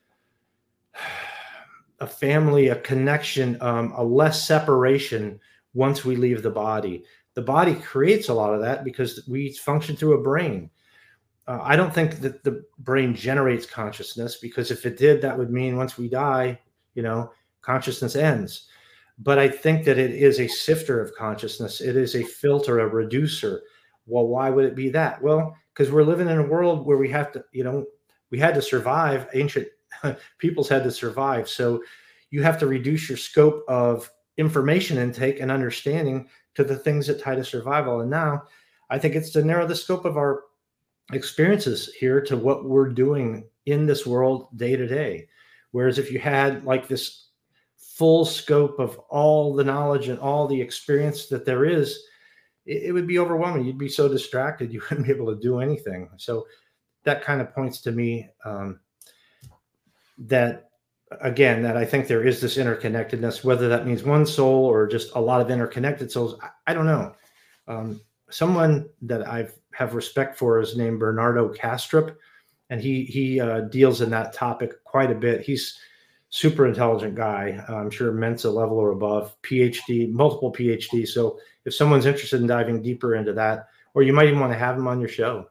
a family, a connection, um, a less separation once we leave the body. The body creates a lot of that because we function through a brain. Uh, I don't think that the brain generates consciousness, because if it did, that would mean once we die, you know, consciousness ends. But I think that it is a sifter of consciousness. It is a filter, a reducer. Well, why would it be that? Well, because we're living in a world where we have to, you know, we had to survive. Ancient peoples had to survive. So you have to reduce your scope of information intake and understanding to the things that tie to survival. And now I think it's to narrow the scope of our experiences here to what we're doing in this world day to day. Whereas if you had like this full scope of all the knowledge and all the experience that there is, it, it would be overwhelming. You'd be so distracted, you wouldn't be able to do anything. So that kind of points to me um, that, again, that I think there is this interconnectedness, whether that means one soul or just a lot of interconnected souls. I, I don't know. Um, someone that I have respect for is named Bernardo Kastrup, and he he uh, deals in that topic quite a bit. He's super intelligent guy. I'm sure Mensa level or above, PhD, multiple PhDs. So if someone's interested in diving deeper into that, or you might even want to have him on your show.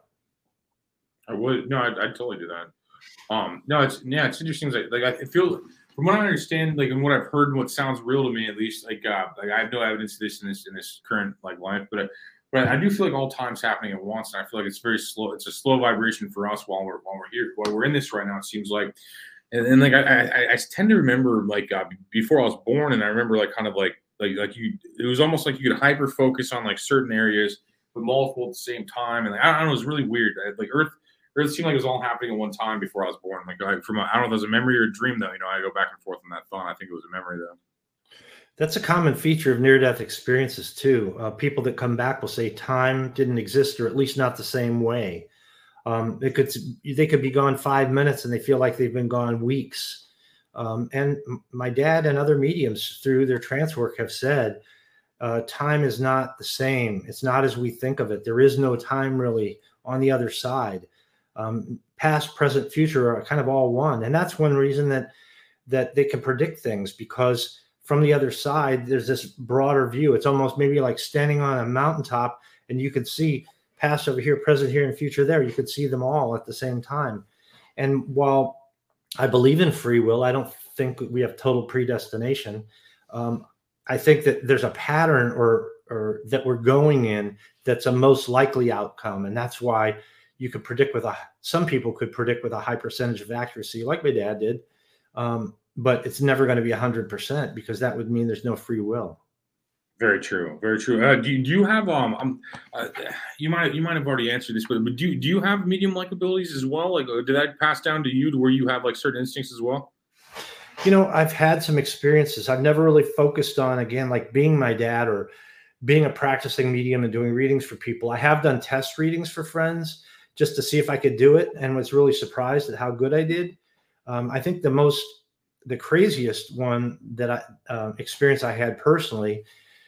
I would. No, I'd, I'd totally do that. Um, no, it's, yeah, it's interesting. Like, like I feel, from what I understand, like, and what I've heard and what sounds real to me, at least, like, uh, like I have no evidence of this in this, in this current, like, life, but, I, but I do feel like all time's happening at once. And I feel like it's very slow. It's a slow vibration for us while we're, while we're here, while we're in this right now, it seems like. And, and like, I, I, I tend to remember, like, uh, before I was born, and I remember, like, kind of like, like, like you, it was almost like you could hyper focus on, like, certain areas, but multiple at the same time. And like, I don't know, it was really weird. I, like, Earth, It seemed like it was all happening at one time before I was born. Like, I, from a, I don't know if it was a memory or a dream, though. You know, I go back and forth on that thought. I think it was a memory, though. That's a common feature of near-death experiences, too. Uh, people that come back will say time didn't exist, or at least not the same way. Um, it could they could be gone five minutes, and they feel like they've been gone weeks. Um, and my dad and other mediums through their trance work have said uh, time is not the same. It's not as we think of it. There is no time really on the other side. Um, past, present, future are kind of all one. And that's one reason that that they can predict things, because from the other side, there's this broader view. It's almost maybe like standing on a mountaintop, and you could see past over here, present here, and future there. You could see them all at the same time. And while I believe in free will, I don't think we have total predestination. Um, I think that there's a pattern or or that we're going in that's a most likely outcome. And that's why you could predict with a, some people could predict with a high percentage of accuracy, like my dad did. Um, but it's never going to be a hundred percent, because that would mean there's no free will. Very true. Very true. Uh, do, you, do you have, um, um uh, you might, you might have already answered this, but, but do, do you have medium-like abilities as well? Like, did that pass down to you to where you have like certain instincts as well? You know, I've had some experiences. I've never really focused on, again, like being my dad or being a practicing medium and doing readings for people. I have done test readings for friends just to see if I could do it, and was really surprised at how good I did. Um, I think the most, the craziest one that I uh, experience I had personally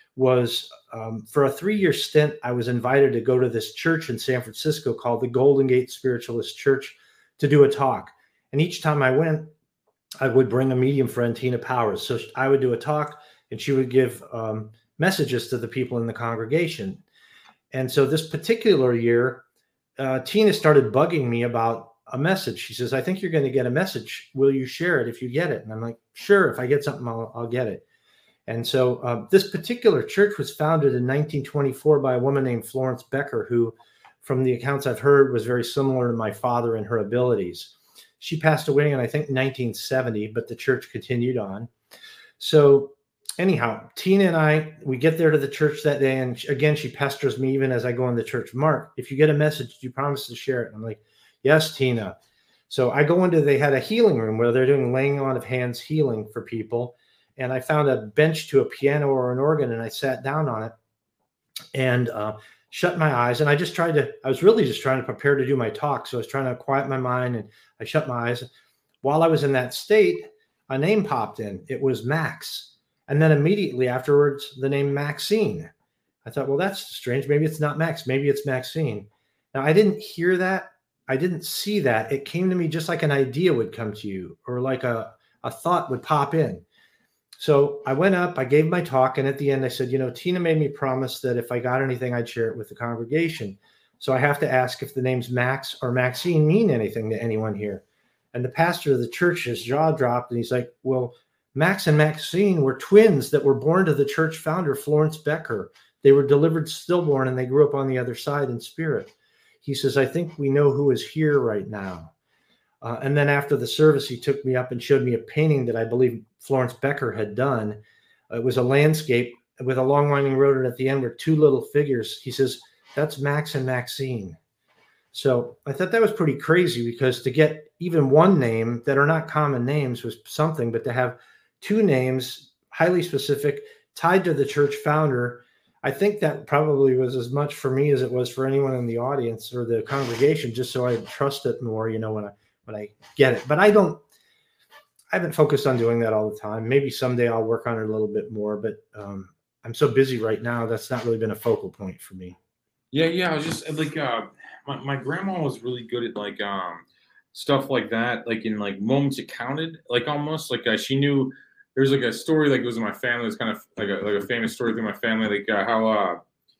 was um, for a three-year stint. I was invited to go to this church in San Francisco called the Golden Gate Spiritualist Church to do a talk. And each time I went, I would bring a medium friend, Tina Powers. So I would do a talk and she would give um, messages to the people in the congregation. And so this particular year, uh, Tina started bugging me about a message. She says, I think you're going to get a message. Will you share it if you get it? And I'm like, sure, if I get something, I'll, I'll get it. And so uh, this particular church was founded in nineteen twenty-four by a woman named Florence Becker, who, from the accounts I've heard, was very similar to my father in her abilities. She passed away in, I think, nineteen seventy, but the church continued on. So anyhow, Tina and I, we get there to the church that day. And again, she pesters me even as I go in the church. Mark, if you get a message, do you promise to share it? And I'm like, yes, Tina. So I go into, they had a healing room where they're doing laying on of hands healing for people. And I found a bench to a piano or an organ, and I sat down on it and uh, shut my eyes. And I just tried to, I was really just trying to prepare to do my talk. So I was trying to quiet my mind, and I shut my eyes. While I was in that state, a name popped in. It was Max. And then immediately afterwards, the name Maxine. I thought, well, that's strange. Maybe it's not Max. Maybe it's Maxine. Now, I didn't hear that. I didn't see that. It came to me just like an idea would come to you, or like a, a thought would pop in. So I went up, I gave my talk, and at the end I said, you know, Tina made me promise that if I got anything, I'd share it with the congregation. So I have to ask if the names Max or Maxine mean anything to anyone here. And the pastor of the church, his jaw dropped, and he's like, well, Max and Maxine were twins that were born to the church founder, Florence Becker. They were delivered stillborn, and they grew up on the other side in spirit. He says, I think we know who is here right now. Uh, and then after the service, he took me up and showed me a painting that I believe Florence Becker had done. It was a landscape with a long winding road, and at the end were two little figures. He says, that's Max and Maxine. So I thought that was pretty crazy, because to get even one name that are not common names was something, but to have two names, highly specific, tied to the church founder, I think that probably was as much for me as it was for anyone in the audience or the congregation, just so I trust it more, you know, when I when I get it. But I don't, I haven't focused on doing that all the time. Maybe someday I'll work on it a little bit more, but um, I'm so busy right now. That's not really been a focal point for me. Yeah. Yeah. I was just like, uh, my, my grandma was really good at like, um, stuff like that. Like in like moments it counted, like almost like uh, she knew there's like a story, like it was in my family. It's kind of like a, like a famous story through my family. Like uh, how, uh,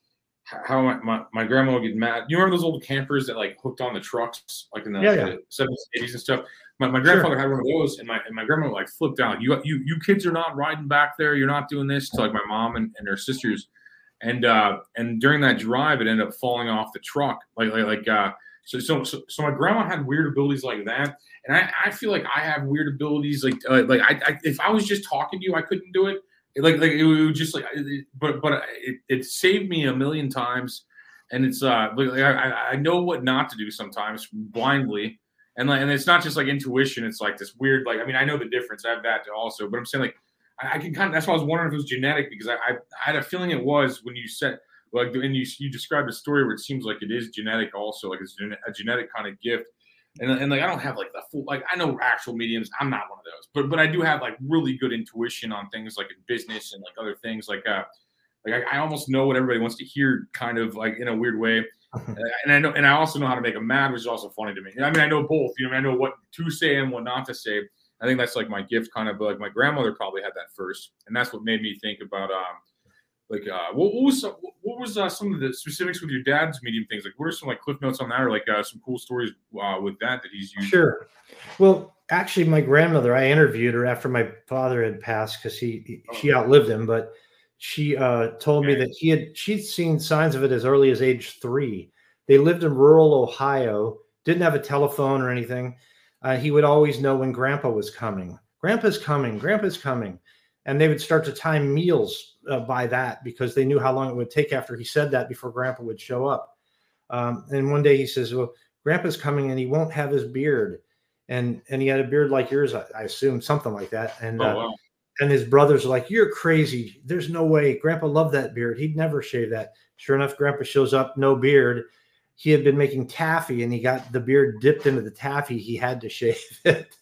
how my, my, my grandma would get mad. You remember those old campers that like hooked on the trucks, like in the, Yeah, yeah. the seventies, eighties and stuff? My, my grandfather sure. had one of those, and my and my grandma would like flipped out. You you you kids are not riding back there. You're not doing this to like my mom and, and her sisters. And uh, and during that drive, it ended up falling off the truck. Like like like uh, so so so so my grandma had weird abilities like that, and I, I feel like I have weird abilities like uh, like I, I if I was just talking to you, I couldn't do it. Like, like it would just like, but but it, it saved me a million times, and it's uh, like I I know what not to do sometimes blindly, and like and it's not just like intuition. It's like this weird like I mean I know the difference. I have that also, but I'm saying like I, I can kind of that's why I was wondering if it was genetic, because I, I I had a feeling it was when you said like and you you described a story where it seems like it is genetic also, like it's a genetic kind of gift. And, and like I don't have like the full like I know actual mediums. I'm not one of those, but but I do have like really good intuition on things like in business and like other things like uh like I, I almost know what everybody wants to hear, kind of like in a weird way. And I know and I also know how to make them mad, which is also funny to me. I mean I know both. You know I know what to say and what not to say. I think that's like my gift, kind of. But like my grandmother probably had that first, and that's what made me think about um like uh what, what was some, what was uh, some of the specifics with your dad's medium things? Like what are some like cliff notes on that, or like uh, some cool stories uh, with that that he's used? Sure. Well, actually, my grandmother, I interviewed her after my father had passed, because he, he oh. she outlived him, but she uh, told okay. me that he had she'd seen signs of it as early as age three. They lived in rural Ohio, didn't have a telephone or anything. Uh, he would always know when Grandpa was coming. Grandpa's coming. Grandpa's coming. And they would start to time meals uh, by that, because they knew how long it would take after he said that before Grandpa would show up. Um, and one day he says, well, Grandpa's coming and he won't have his beard. And and he had a beard like yours, I, I assume, something like that. And oh, uh, wow. and his brothers are like, you're crazy. There's no way. Grandpa loved that beard. He'd never shave that. Sure enough, Grandpa shows up, no beard. He had been making taffy, and he got the beard dipped into the taffy. He had to shave it.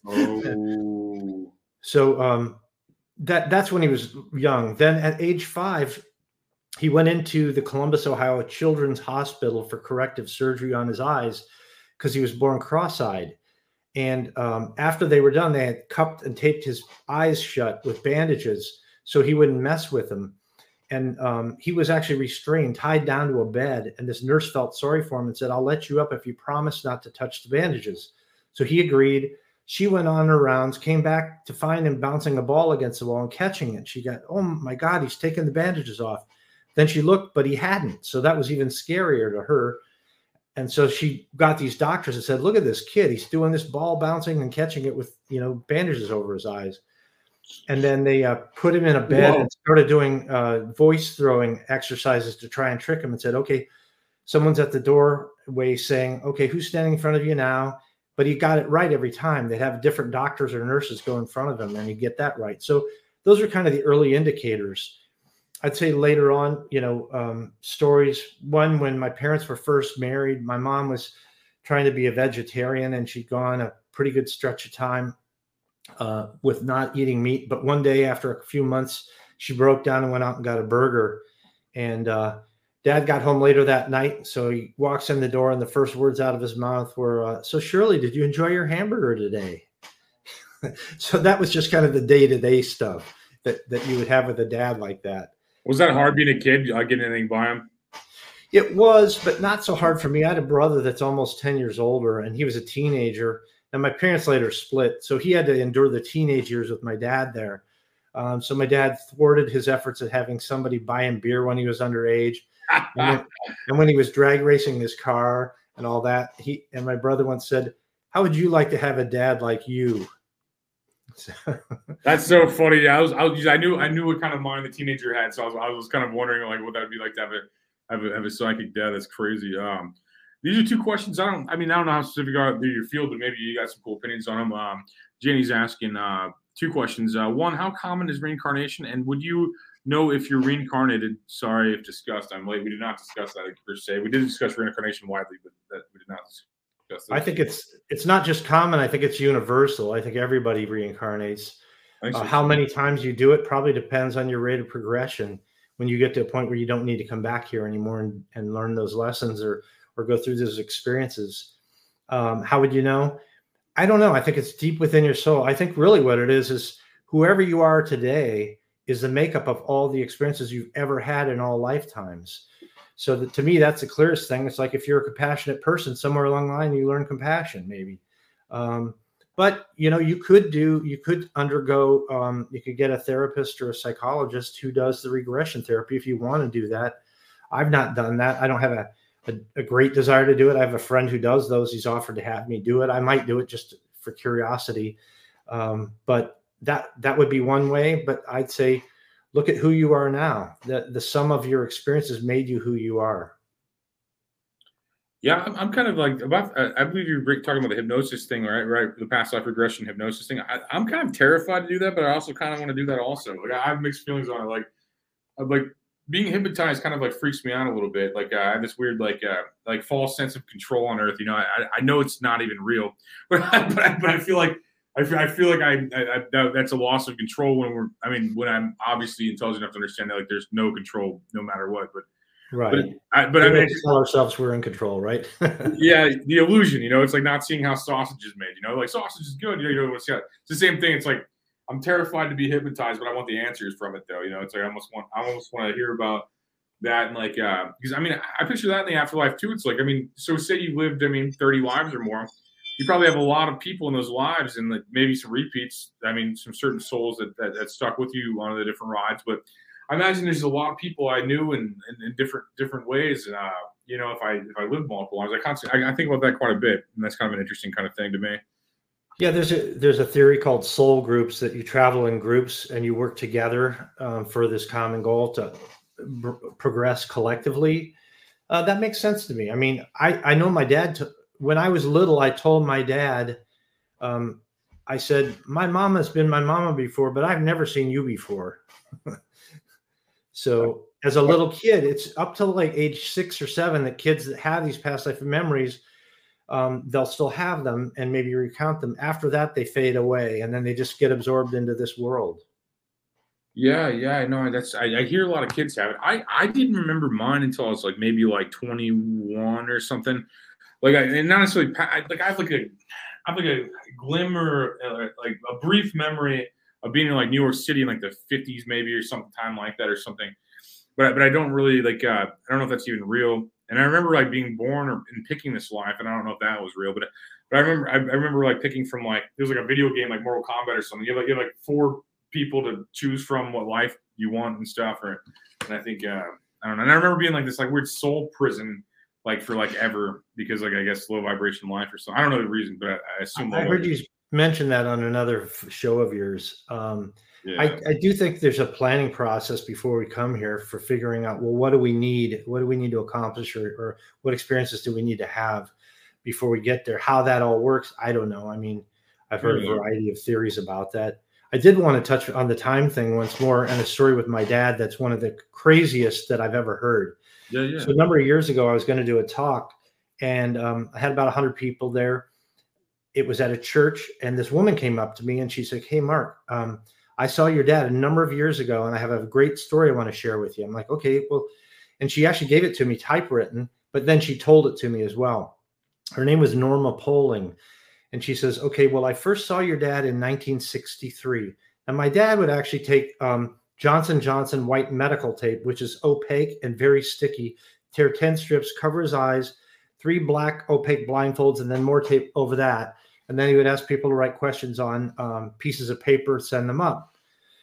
Oh. So um, that that's when he was young. Then at age five, he went into the Columbus, Ohio Children's Hospital for corrective surgery on his eyes, because he was born cross-eyed. And um, after they were done, they had cupped and taped his eyes shut with bandages so he wouldn't mess with them. And um, he was actually restrained, tied down to a bed. And this nurse felt sorry for him and said, I'll let you up if you promise not to touch the bandages. So he agreed. She went on her rounds, came back to find him bouncing a ball against the wall and catching it. She got, oh my God, he's taken the bandages off. Then she looked, but he hadn't. So that was even scarier to her. And so she got these doctors and said, look at this kid. He's doing this ball bouncing and catching it with, you know, bandages over his eyes. And then they uh, put him in a bed Whoa. and started doing uh, voice throwing exercises to try and trick him and said, okay, someone's at the doorway saying, okay, who's standing in front of you now? But he got it right every time. They'd have different doctors or nurses go in front of him and he'd get that right. So those are kind of the early indicators. I'd say later on, you know, um, stories. One, when my parents were first married, my mom was trying to be a vegetarian and she'd gone a pretty good stretch of time uh, with not eating meat. But one day after a few months, she broke down and went out and got a burger. And uh, Dad got home later that night. So he walks in the door and the first words out of his mouth were, uh, so Shirley, did you enjoy your hamburger today? So that was just kind of the day-to-day stuff that, that you would have with a dad like that. Was that hard being a kid, uh, getting anything by him? It was, but not so hard for me. I had a brother that's almost ten years older, and he was a teenager. And my parents later split, so he had to endure the teenage years with my dad there. Um, so my dad thwarted his efforts at having somebody buy him beer when he was underage. and, when, and when he was drag racing his car and all that, he and my brother once said, how would you like to have a dad like you? That's so funny. I was, I was, I knew, I knew what kind of mind the teenager had, so I was, I was kind of wondering like what that would be like to have a, have a, have a psychic dad. That's crazy. Um, these are two questions. I don't, I mean, I don't know how specific are your field, but maybe you got some cool opinions on them. Um, Jenny's asking uh, two questions. Uh, one, how common is reincarnation, and would you know if you're reincarnated? Sorry if discussed. I'm late. We did not discuss that per se. We did discuss reincarnation widely, but that we did not discuss. I think it's it's not just common. I think it's universal. I think everybody reincarnates. Uh, so. How many times you do it probably depends on your rate of progression. When you get to a point where you don't need to come back here anymore and, and learn those lessons or or go through those experiences. Um, how would you know? I don't know. I think it's deep within your soul. I think really what it is is whoever you are today is the makeup of all the experiences you've ever had in all lifetimes. So that, to me, that's the clearest thing. It's like if you're a compassionate person, somewhere along the line, you learn compassion, maybe. Um, but, you know, you could do, you could undergo, um, you could get a therapist or a psychologist who does the regression therapy if you want to do that. I've not done that. I don't have a, a, a great desire to do it. I have a friend who does those. He's offered to have me do it. I might do it just for curiosity. Um, but that, that would be one way. But I'd say, look at who you are now. The, the sum of your experiences made you who you are. Yeah, I'm, I'm kind of like about. Uh, I believe you're talking about the hypnosis thing, right? Right, the past life regression hypnosis thing. I, I'm kind of terrified to do that, but I also kind of want to do that also. Like I have mixed feelings on it. Like, I'm like being hypnotized kind of like freaks me out a little bit. Like uh, I have this weird like uh, like false sense of control on Earth. You know, I I know it's not even real, but I, but I, but I feel like. I feel, I feel like I, I, I that's a loss of control when we're. I mean, when I'm obviously intelligent enough to understand that like there's no control no matter what. But right. But I, but I mean, tell ourselves we're in control, right? Yeah, the illusion. You know, it's like not seeing how sausage is made. You know, like sausage is good. You know, it's, it's the same thing. It's like I'm terrified to be hypnotized, but I want the answers from it though. You know, it's like I almost want. I almost want to hear about that and like uh, because I mean I picture that in the afterlife too. It's like I mean, so say you lived I mean thirty lives or more. You probably have a lot of people in those lives and like maybe some repeats. I mean, some certain souls that, that, that stuck with you on the different rides. But I imagine there's a lot of people I knew in, in, in different different ways. And, uh, you know, if I if I lived multiple lives, I constantly I, I think about that quite a bit. And that's kind of an interesting kind of thing to me. Yeah, there's a there's a theory called soul groups that you travel in groups and you work together um, for this common goal to b- progress collectively. Uh, that makes sense to me. I mean, I, I know my dad took. When I was little, I told my dad, um, I said, my mama's been my mama before, but I've never seen you before. So as a little kid, it's up to like age six or seven that kids that have these past life memories, um, they'll still have them and maybe recount them. After that, they fade away and then they just get absorbed into this world. Yeah, yeah, I know. That's I, I hear a lot of kids have it. I, I didn't remember mine until I was like maybe like twenty-one or something. Like, I, and not necessarily, I, like, I have like a, have like a glimmer, uh, like a brief memory of being in like New York City in like the fifties, maybe, or some time like that, or something. But but I don't really like. Uh, I don't know if that's even real. And I remember like being born or and picking this life, and I don't know if that was real. But but I remember I, I remember like picking from like there was like a video game like Mortal Kombat or something. You have like you have like four people to choose from what life you want and stuff. Or and I think uh, I don't know. And I remember being like this like weird soul prison. Like for like ever because like I guess low vibration life or something. I don't know the reason, but I, I assume. I heard you mention that on another f- show of yours. Um, yeah. I, I do think there's a planning process before we come here for figuring out, well, what do we need? What do we need to accomplish, or, or what experiences do we need to have before we get there? How that all works, I don't know. I mean, I've heard yeah. a variety of theories about that. I did want to touch on the time thing once more, and a story with my dad that's one of the craziest that I've ever heard. Yeah, yeah. So a number of years ago, I was going to do a talk, and um, I had about one hundred people there. It was at a church, and this woman came up to me, and she said, "Hey, Mark, um, I saw your dad a number of years ago, and I have a great story I want to share with you." I'm like, "Okay, well," and she actually gave it to me typewritten, but then she told it to me as well. Her name was Norma Poling, and she says, "Okay, well, I first saw your dad in nineteen sixty-three, and my dad would actually take um, Johnson and Johnson white medical tape, which is opaque and very sticky, tear ten strips, cover his eyes, three black opaque blindfolds, and then more tape over that. And then he would ask people to write questions on um, pieces of paper, send them up."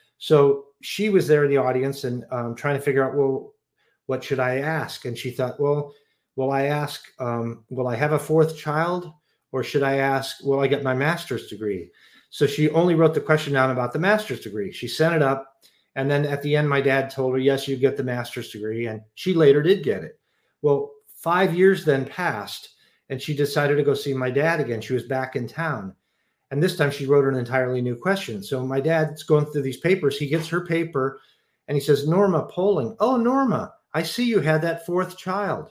So she was there in the audience and um, trying to figure out, well, what should I ask? And she thought, well, will I ask, um, will I have a fourth child? Or should I ask, will I get my master's degree? So she only wrote the question down about the master's degree. She sent it up. And then at the end, my dad told her, yes, you get the master's degree. And she later did get it. Well, five years then passed, and she decided to go see my dad again. She was back in town. And this time she wrote an entirely new question. So my dad's going through these papers. He gets her paper, and he says, "Norma Poling. Oh, Norma, I see you had that fourth child."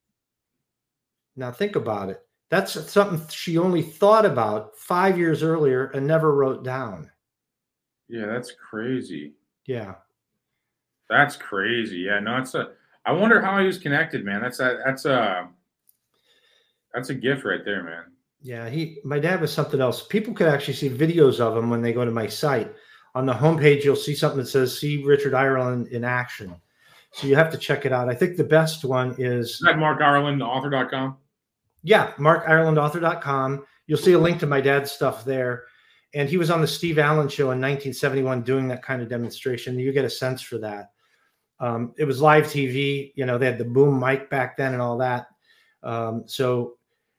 Now think about it. That's something she only thought about five years earlier and never wrote down. Yeah, that's crazy. Yeah. That's crazy. Yeah, no, it's a, I wonder how he was connected, man. That's a, that's a, that's a gift right there, man. Yeah. He, my dad was something else. People could actually see videos of him when they go to my site. On the homepage, you'll see something that says, "See Richard Ireland in action." So you have to check it out. I think the best one is, is that Mark Ireland Author dot com? Yeah. Mark Ireland Author dot com. You'll see a link to my dad's stuff there. And he was on the Steve Allen show in nineteen seventy-one doing that kind of demonstration. You get a sense for that. Um, it was live T V. You know, they had the boom mic back then and all that. Um, so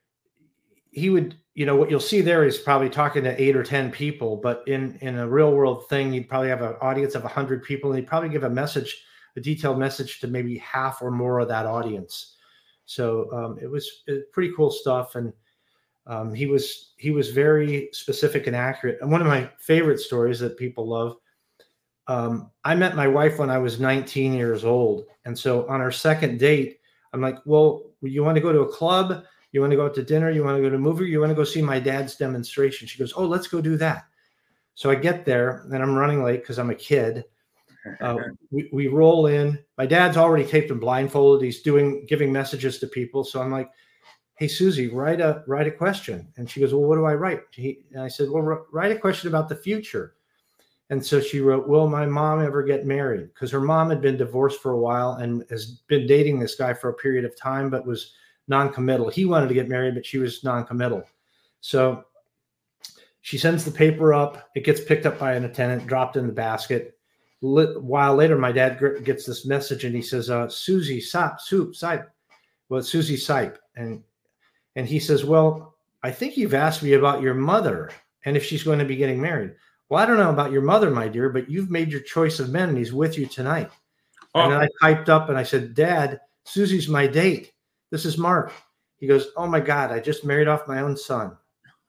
he would, you know, what you'll see there is probably talking to eight or ten people. But in, in a real world thing, you'd probably have an audience of one hundred people. And he'd probably give a message, a detailed message to maybe half or more of that audience. So um, it was, it was pretty cool stuff. And Um, he was he was very specific and accurate. And one of my favorite stories that people love, um, I met my wife when I was nineteen years old. And so on our second date, I'm like, well, you want to go to a club? You want to go out to dinner? You want to go to a movie? You want to go see my dad's demonstration? She goes, oh, let's go do that. So I get there and I'm running late because I'm a kid. Uh, we, we roll in. My dad's already taped and blindfolded. He's doing giving messages to people. So I'm like, "Hey, Susie, write a write a question." And she goes, "Well, what do I write?" He, and I said, "Well, write a question about the future." And so she wrote, "Will my mom ever get married?" Because her mom had been divorced for a while and has been dating this guy for a period of time, but was non-committal. He wanted to get married, but she was non-committal. So she sends the paper up. It gets picked up by an attendant, dropped in the basket. A while later, my dad gets this message and he says, uh, "Susie, Sop, Soup, Sipe." Well, it's Susie Sipe. And And he says, "Well, I think you've asked me about your mother and if she's going to be getting married." "Well, I don't know about your mother, my dear, but you've made your choice of men and he's with you tonight." Oh. And then I piped up and I said, "Dad, Susie's my date. This is Mark." He goes, "Oh my God, I just married off my own son."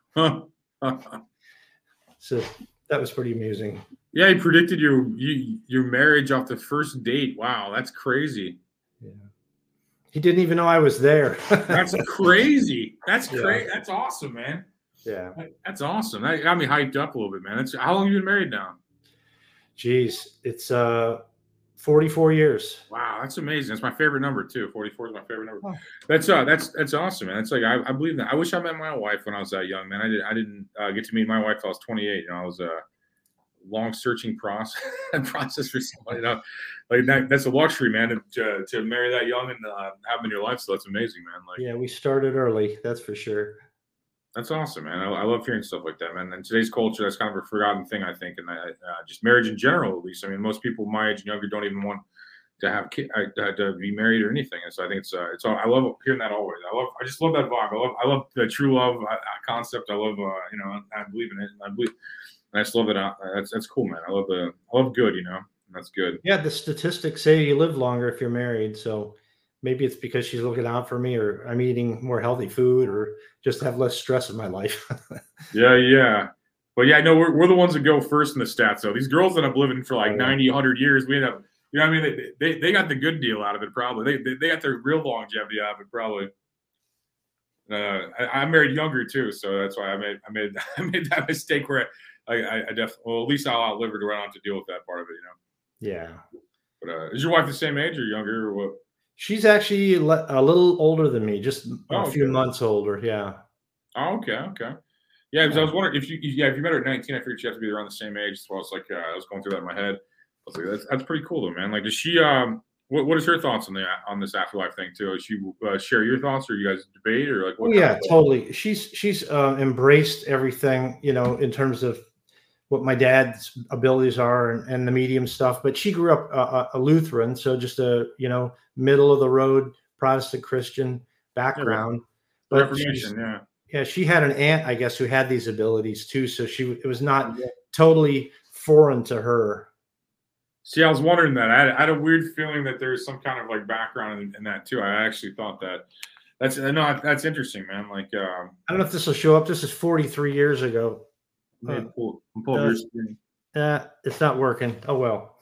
So that was pretty amusing. Yeah, he predicted your you, your marriage off the first date. Wow, that's crazy. Yeah. He didn't even know I was there. That's crazy. That's great. Yeah. That's awesome, man. Yeah. That's awesome. That got me hyped up a little bit, man. That's how long have you been married now? Geez, it's uh forty-four years. Wow, that's amazing. That's my favorite number too. forty-four is my favorite number. Oh. That's uh, that's that's awesome, man. It's like I, I believe that. I wish I met my wife when I was that young, man. I did. I didn't uh, get to meet my wife till I was twenty-eight. You know, I was a long searching process process for somebody. You know, like that, that's a luxury, man. To to marry that young and uh, have them in your life. So that's amazing, man. Like, Yeah, we started early. That's for sure. that's awesome, man. I, I love hearing stuff like that, man. In today's culture, that's kind of a forgotten thing, I think, and I, uh, just marriage in general, at least. I mean, most people my age and younger don't even want to have kid, uh, to be married or anything. And so I think it's uh, it's all, I love hearing that always. I love I just love that vibe. I love I love the true love uh, concept. I love uh, you know I believe in it. I believe and I just love it. Uh, that's that's cool, man. I love the I love good. You know, and that's good. Yeah, the statistics say you live longer if you're married. So maybe it's because she's looking out for me, or I'm eating more healthy food, or just have less stress in my life. Yeah, yeah. But yeah, no, we're we're the ones that go first in the stats. So these girls that have living for like Oh, yeah. ninety, one hundred years, we end up. You know what I mean? They, they they got the good deal out of it, probably. They they, they got their real longevity out of it, probably. Uh, I, I married younger too, so that's why I made I made I made that mistake where I I, I definitely well at least I'll outlive her to where I don't have to deal with that part of it, you know. Yeah. But uh, is your wife the same age or younger or what? She's actually le- a little older than me, just a Oh, few okay. months older. Yeah. Oh, okay, okay. Yeah, because I was wondering if you yeah if you met her at nineteen, I figured you have to be around the same age. So I was like, uh, I was going through that in my head. I was like, that's that's pretty cool though, man. Like, does she um what what is her thoughts on the on this afterlife thing too? Does she uh, share your thoughts, or you guys debate, or like Oh, what? yeah, kind of- totally. She's she's uh, embraced everything, you know, in terms of what my dad's abilities are and, and the medium stuff. But she grew up uh, a Lutheran, so just a you know middle of the road Protestant Christian background. But she's- Reformation, yeah. yeah, she had an aunt, I guess, who had these abilities too. So she it was not totally foreign to her. See, I was wondering that. I had, I had a weird feeling that there was some kind of like background in, in that too. I actually thought that. That's no, that's interesting, man. Like, um, I don't know if this will show up. This is forty-three years ago. let me Uh, pull, pull up your does- screen. Uh, it's not working. Oh well.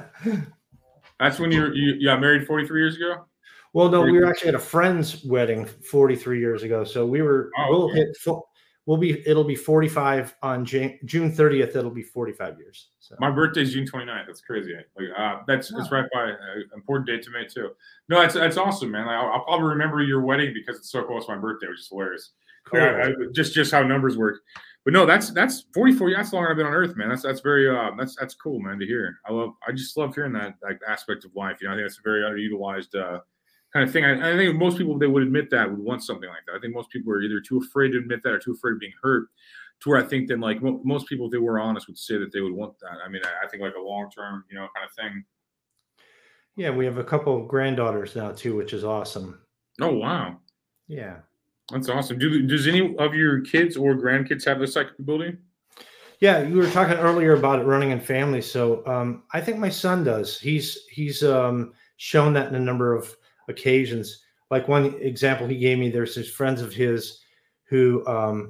That's when you were- you, you got married forty-three years ago. Well, no, we were actually at a friend's wedding forty-three years ago. So we were, Oh, we'll okay. hit, full, we'll be, it'll be forty-five on Jan- June thirtieth. It'll be forty-five years. So My birthday's June twenty-ninth. That's crazy. Like, uh, that's it's Oh. right by an important date to me too. No, that's that's awesome, man. I'll, I'll probably remember your wedding because it's so close to my birthday, which is hilarious. cool. Like, I, I, just just how numbers work. But no, that's that's forty-four. That's longer I've been on Earth, man. That's that's very uh, that's that's cool, man, to hear. I love I just love hearing that like aspect of life. You know, I think that's a very underutilized uh, kind of thing. I, I think most people, if they would admit that, would want something like that. I think most people are either too afraid to admit that or too afraid of being hurt. To where I think then like mo- most people, if they were honest, would say that they would want that. I mean, I, I think like a long term, you know, kind of thing. Yeah, we have a couple of granddaughters now too, which is awesome. Oh wow, Yeah. that's awesome. Do does any of your kids or grandkids have this psychic ability? Yeah, you were talking earlier about it running in families. So um, I think my son does. He's he's um, shown that in a number of occasions. Like one example he gave me, there's his friends of his who, um,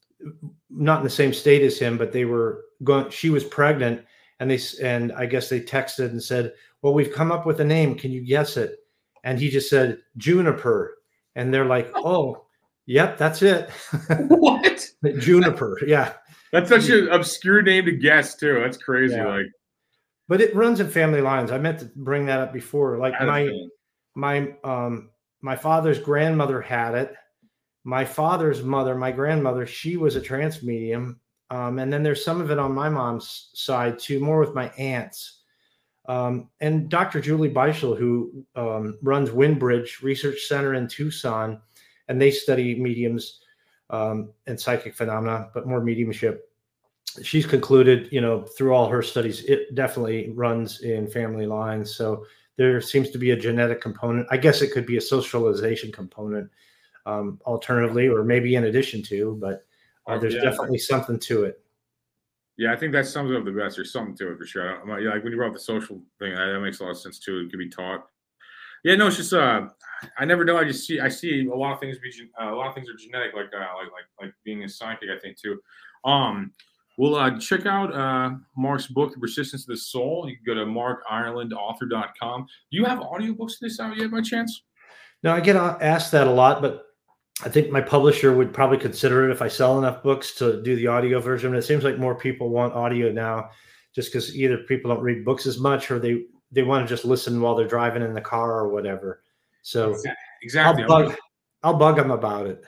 not in the same state as him, but they were going. She was pregnant, and they s- and I guess they texted and said, "Well, we've come up with a name. Can you guess it?" And he just said Juniper, and they're like, "Oh, yep, that's it." What? Juniper, yeah. That's such an obscure name to guess too. That's crazy. Yeah. Like But it runs in family lines. I meant to bring that up before. Like I had a my feeling. my um my father's grandmother had it. My father's mother, my grandmother, she was a trance medium. Um, and then there's some of it on my mom's side too, more with my aunts. Um, and Doctor Julie Beischel, who um, runs Windbridge Research Center in Tucson, and they study mediums um, and psychic phenomena, but more mediumship. She's concluded, you know, through all her studies, it definitely runs in family lines. So there seems to be a genetic component. I guess it could be a socialization component, um, alternatively, or maybe in addition to, but uh, Oh, there's yeah. definitely something to it. Yeah, I think that sums it up the best. There's something to it for sure. I don't, I'm- yeah, like when you brought up the social thing, that that makes a lot of sense too. It could be taught. Yeah, no, it's just uh, I never know. I just see, I see a lot of things be, gen- uh, a lot of things are genetic, like uh, like like like being a psychic. I think too. Um, we'll uh, check out uh Mark's book, The Persistence of the Soul. You can go to mark ireland author dot com. Do you have audiobooks of this out yet, by chance? Now, I get a- asked that a lot, but I think my publisher would probably consider it if I sell enough books to do the audio version. It seems like more people want audio now, just because either people don't read books as much, or they they want to just listen while they're driving in the car or whatever. So exactly, I'll bug, I'll bug them about it.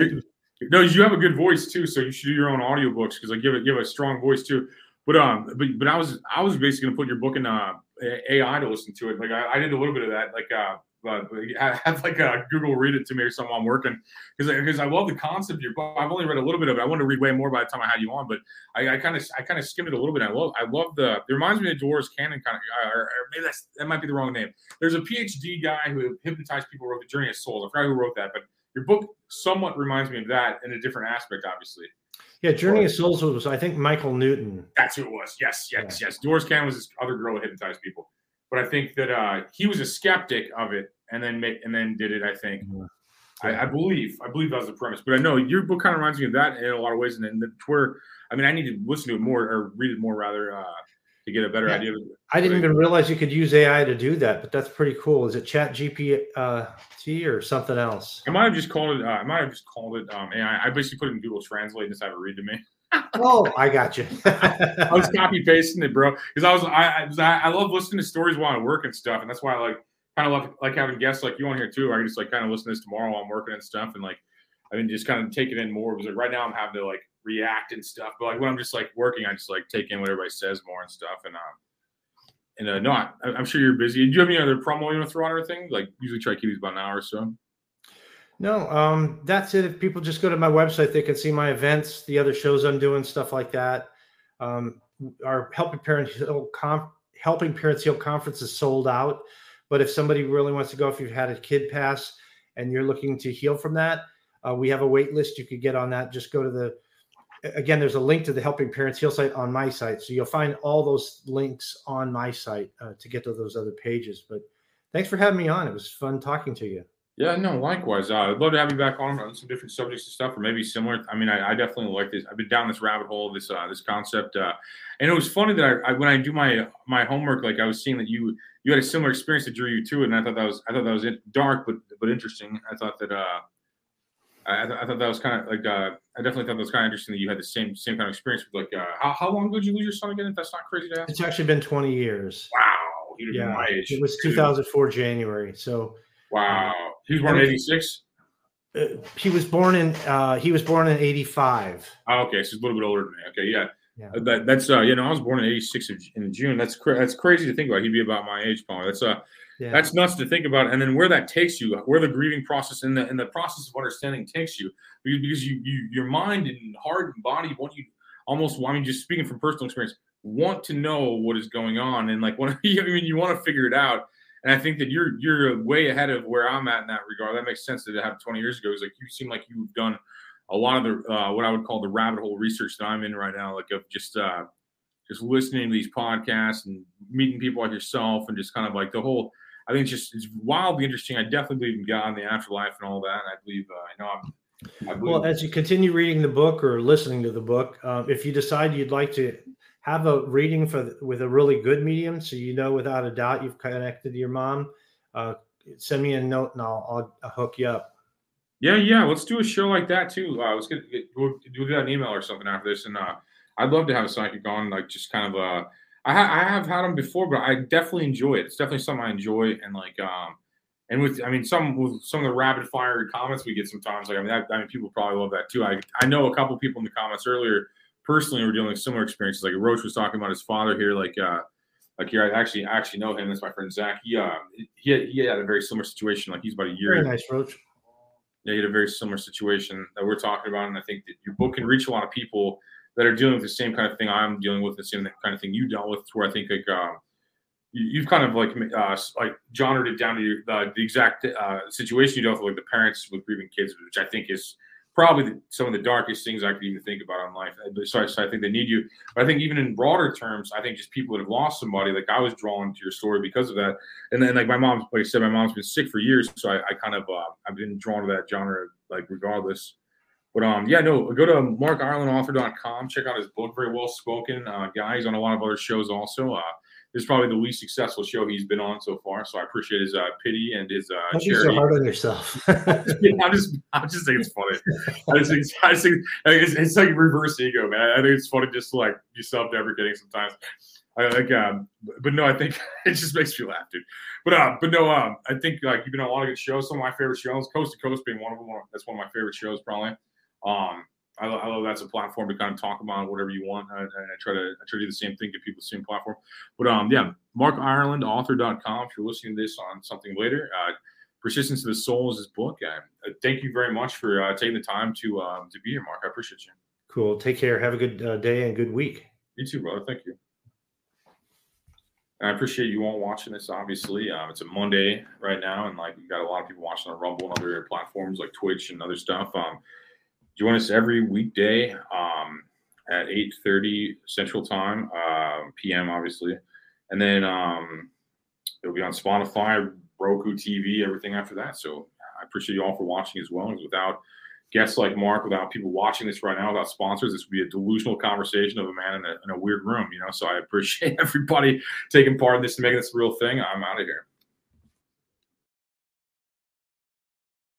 No, you have a good voice too, so you should do your own audiobooks because like give it give a strong voice too. But um, but but I was I was basically gonna put your book in uh A I to listen to it. Like I, I did a little bit of that. Like uh, but I have like uh, Google read it to me or something while I'm working because because I love the concept of your book. I've only read a little bit of it. I wanted to read way more by the time I had you on, but I kind of I kind of skimmed it a little bit. I love I love the. It reminds me of Dolores Cannon kind of, or, or maybe that's that might be the wrong name. There's a PhD guy who hypnotized people, wrote The Journey of Souls. I forgot who wrote that, but your book somewhat reminds me of that in a different aspect, obviously. Yeah, Journey of Souls was, I think, Michael Newton. That's who it was. Yes, yes, yeah. yes. Dolores Cannon was this other girl that hypnotized people. But I think that uh, he was a skeptic of it and then made, and then did it, I think. Yeah. I, I believe. I believe that was the premise. But I know your book kind of reminds me of that in a lot of ways. And then the Twitter, I mean, I need to listen to it more or read it more, rather, uh, to get a better yeah. idea of it. I didn't even realize you could use A I to do that, but that's pretty cool. Is it Chat G P T or something else? I might have just called it. Uh, I might have just called it um, A I. I basically put it in Google Translate and just have it read to me. Oh, I got you. I was copy pasting it, bro, because I was I, I I love listening to stories while I work and stuff, and that's why I like kind of like like having guests like you on here too. I can just like kind of listen to this tomorrow while I'm working and stuff, and like I mean just kind of take it in more because like right now I'm having to like react and stuff, but like when I'm just like working, I just like take in what everybody says more and stuff, and um and uh no, I, I'm sure you're busy. Do you have any other promo you want to throw on or anything? Like usually try to keep these about an hour or so. No, um, that's it. If people just go to my website, they can see my events, the other shows I'm doing, stuff like that. Um, our Helping Parents Heal Conf- Helping Parents Heal conference is sold out. But if somebody really wants to go, if you've had a kid pass and you're looking to heal from that, uh, we have a wait list. You could get on that. Just go to the, again, there's a link to the Helping Parents Heal site on my site. So you'll find all those links on my site uh, to get to those other pages. But thanks for having me on. It was fun talking to you. Yeah, no, likewise. Uh, I'd love to have you back on on some different subjects and stuff, or maybe similar. I mean, I, I definitely like this. I've been down this rabbit hole, this uh, this concept, uh, and it was funny that I, I when I do my my homework, like I was seeing that you you had a similar experience that drew you to it, and I thought that was I thought that was dark but but interesting. I thought that uh, I, I thought that was kind of like uh, I definitely thought that was kind of interesting that you had the same same kind of experience with like uh, how how long ago did you lose your son again? If that's not crazy to ask. It's actually been twenty years. Wow, you'd have yeah, been my age. It was two thousand four January, so. Wow, he was born in eighty-six. Uh, he was born in uh, he was born in eighty-five. Oh, okay, so he's a little bit older than me. Okay, yeah, yeah. Uh, that, that's uh, you know, I was born in eighty-six in June. That's cra- that's crazy to think about. He'd be about my age, Paul. That's uh, yeah. That's nuts to think about. And then where that takes you, where the grieving process and the and the process of understanding takes you, because you you your mind and heart and body want you almost. I mean, just speaking from personal experience, want to know what is going on, and like when I mean, you want to figure it out. And I think that you're you're way ahead of where I'm at in that regard. That makes sense that it happened twenty years ago. It's like you seem like you've done a lot of the uh, what I would call the rabbit hole research that I'm in right now, like of just uh, just listening to these podcasts and meeting people like yourself, and just kind of like the whole. I think it's just it's wildly interesting. I definitely believe in God and the afterlife and all that. And I believe uh, I know I'm. I believe well, as you continue reading the book or listening to the book, um, if you decide you'd like to have a reading for with a really good medium, so you know without a doubt you've connected to your mom, uh, send me a note and I'll, I'll, I'll hook you up. Yeah, yeah. Let's do a show like that too. Uh, let's get we'll do that an email or something after this, and uh, I'd love to have a psychic on, like just kind of. Uh, I, ha- I have had them before, but I definitely enjoy it. It's definitely something I enjoy, and like, um, and with I mean some with some of the rapid fire comments we get sometimes. Like I mean, I, I mean people probably love that too. I I know a couple people in the comments earlier. Personally, we're dealing with similar experiences. Like Roach was talking about his father here, like, uh, like here, I actually, I actually know him. That's my friend Zach. He, uh, he, had, he had a very similar situation. Like he's about a year. Very nice, Roach. Yeah, he had a very similar situation that we're talking about, and I think that your book can reach a lot of people that are dealing with the same kind of thing I'm dealing with, the same kind of thing you dealt with. Where I think like uh, you, you've kind of like uh, like genred it down to your, uh, the exact uh, situation you dealt with, like the parents with grieving kids, which I think is. Probably the, some of the darkest things I could even think about in life. So I, so I think they need you. But I think even in broader terms, I think just people that have lost somebody, like I was drawn to your story because of that. And then like my mom, like I said, my mom's been sick for years. So I, I kind of, uh, I've been drawn to that genre, like regardless. But um, yeah, no, go to mark ireland author dot com. Check out his book, very well spoken uh, guy. He's on a lot of other shows also. Uh, This is probably the least successful show he's been on so far, so I appreciate his uh, pity and his uh, Don't charity. be so hard on yourself. I'm just, I'm just think it's funny. I just think, I just think it's, it's like reverse ego, man. I think it's funny just to like be self-deprecating sometimes. I like, um, but no, I think it just makes me laugh, dude. But uh, but no, um, I think like you've been on a lot of good shows. Some of my favorite shows, Coast to Coast being one of them. That's one of my favorite shows, probably. Um, I, I love that's a platform to kind of talk about whatever you want. I, I try to I try to do the same thing, give people the same platform. But um, yeah, Mark Ireland, author dot com. If you're listening to this on something later, uh, Persistence of the Soul is his book. Uh, thank you very much for uh, taking the time to um, to be here, Mark. I appreciate you. Cool. Take care. Have a good uh, day and good week. You too, brother. Thank you. And I appreciate you all watching this. Obviously, um, it's a Monday right now, and like you got a lot of people watching on Rumble and other platforms like Twitch and other stuff. Um, join us every weekday um, at eight thirty Central Time, uh, P M, obviously, and then um, it'll be on Spotify, Roku T V, everything after that. So I appreciate you all for watching as well. Without guests like Mark, without people watching this right now, without sponsors, this would be a delusional conversation of a man in a, in a weird room, you know. So I appreciate everybody taking part in this and making this a real thing. I'm out of here.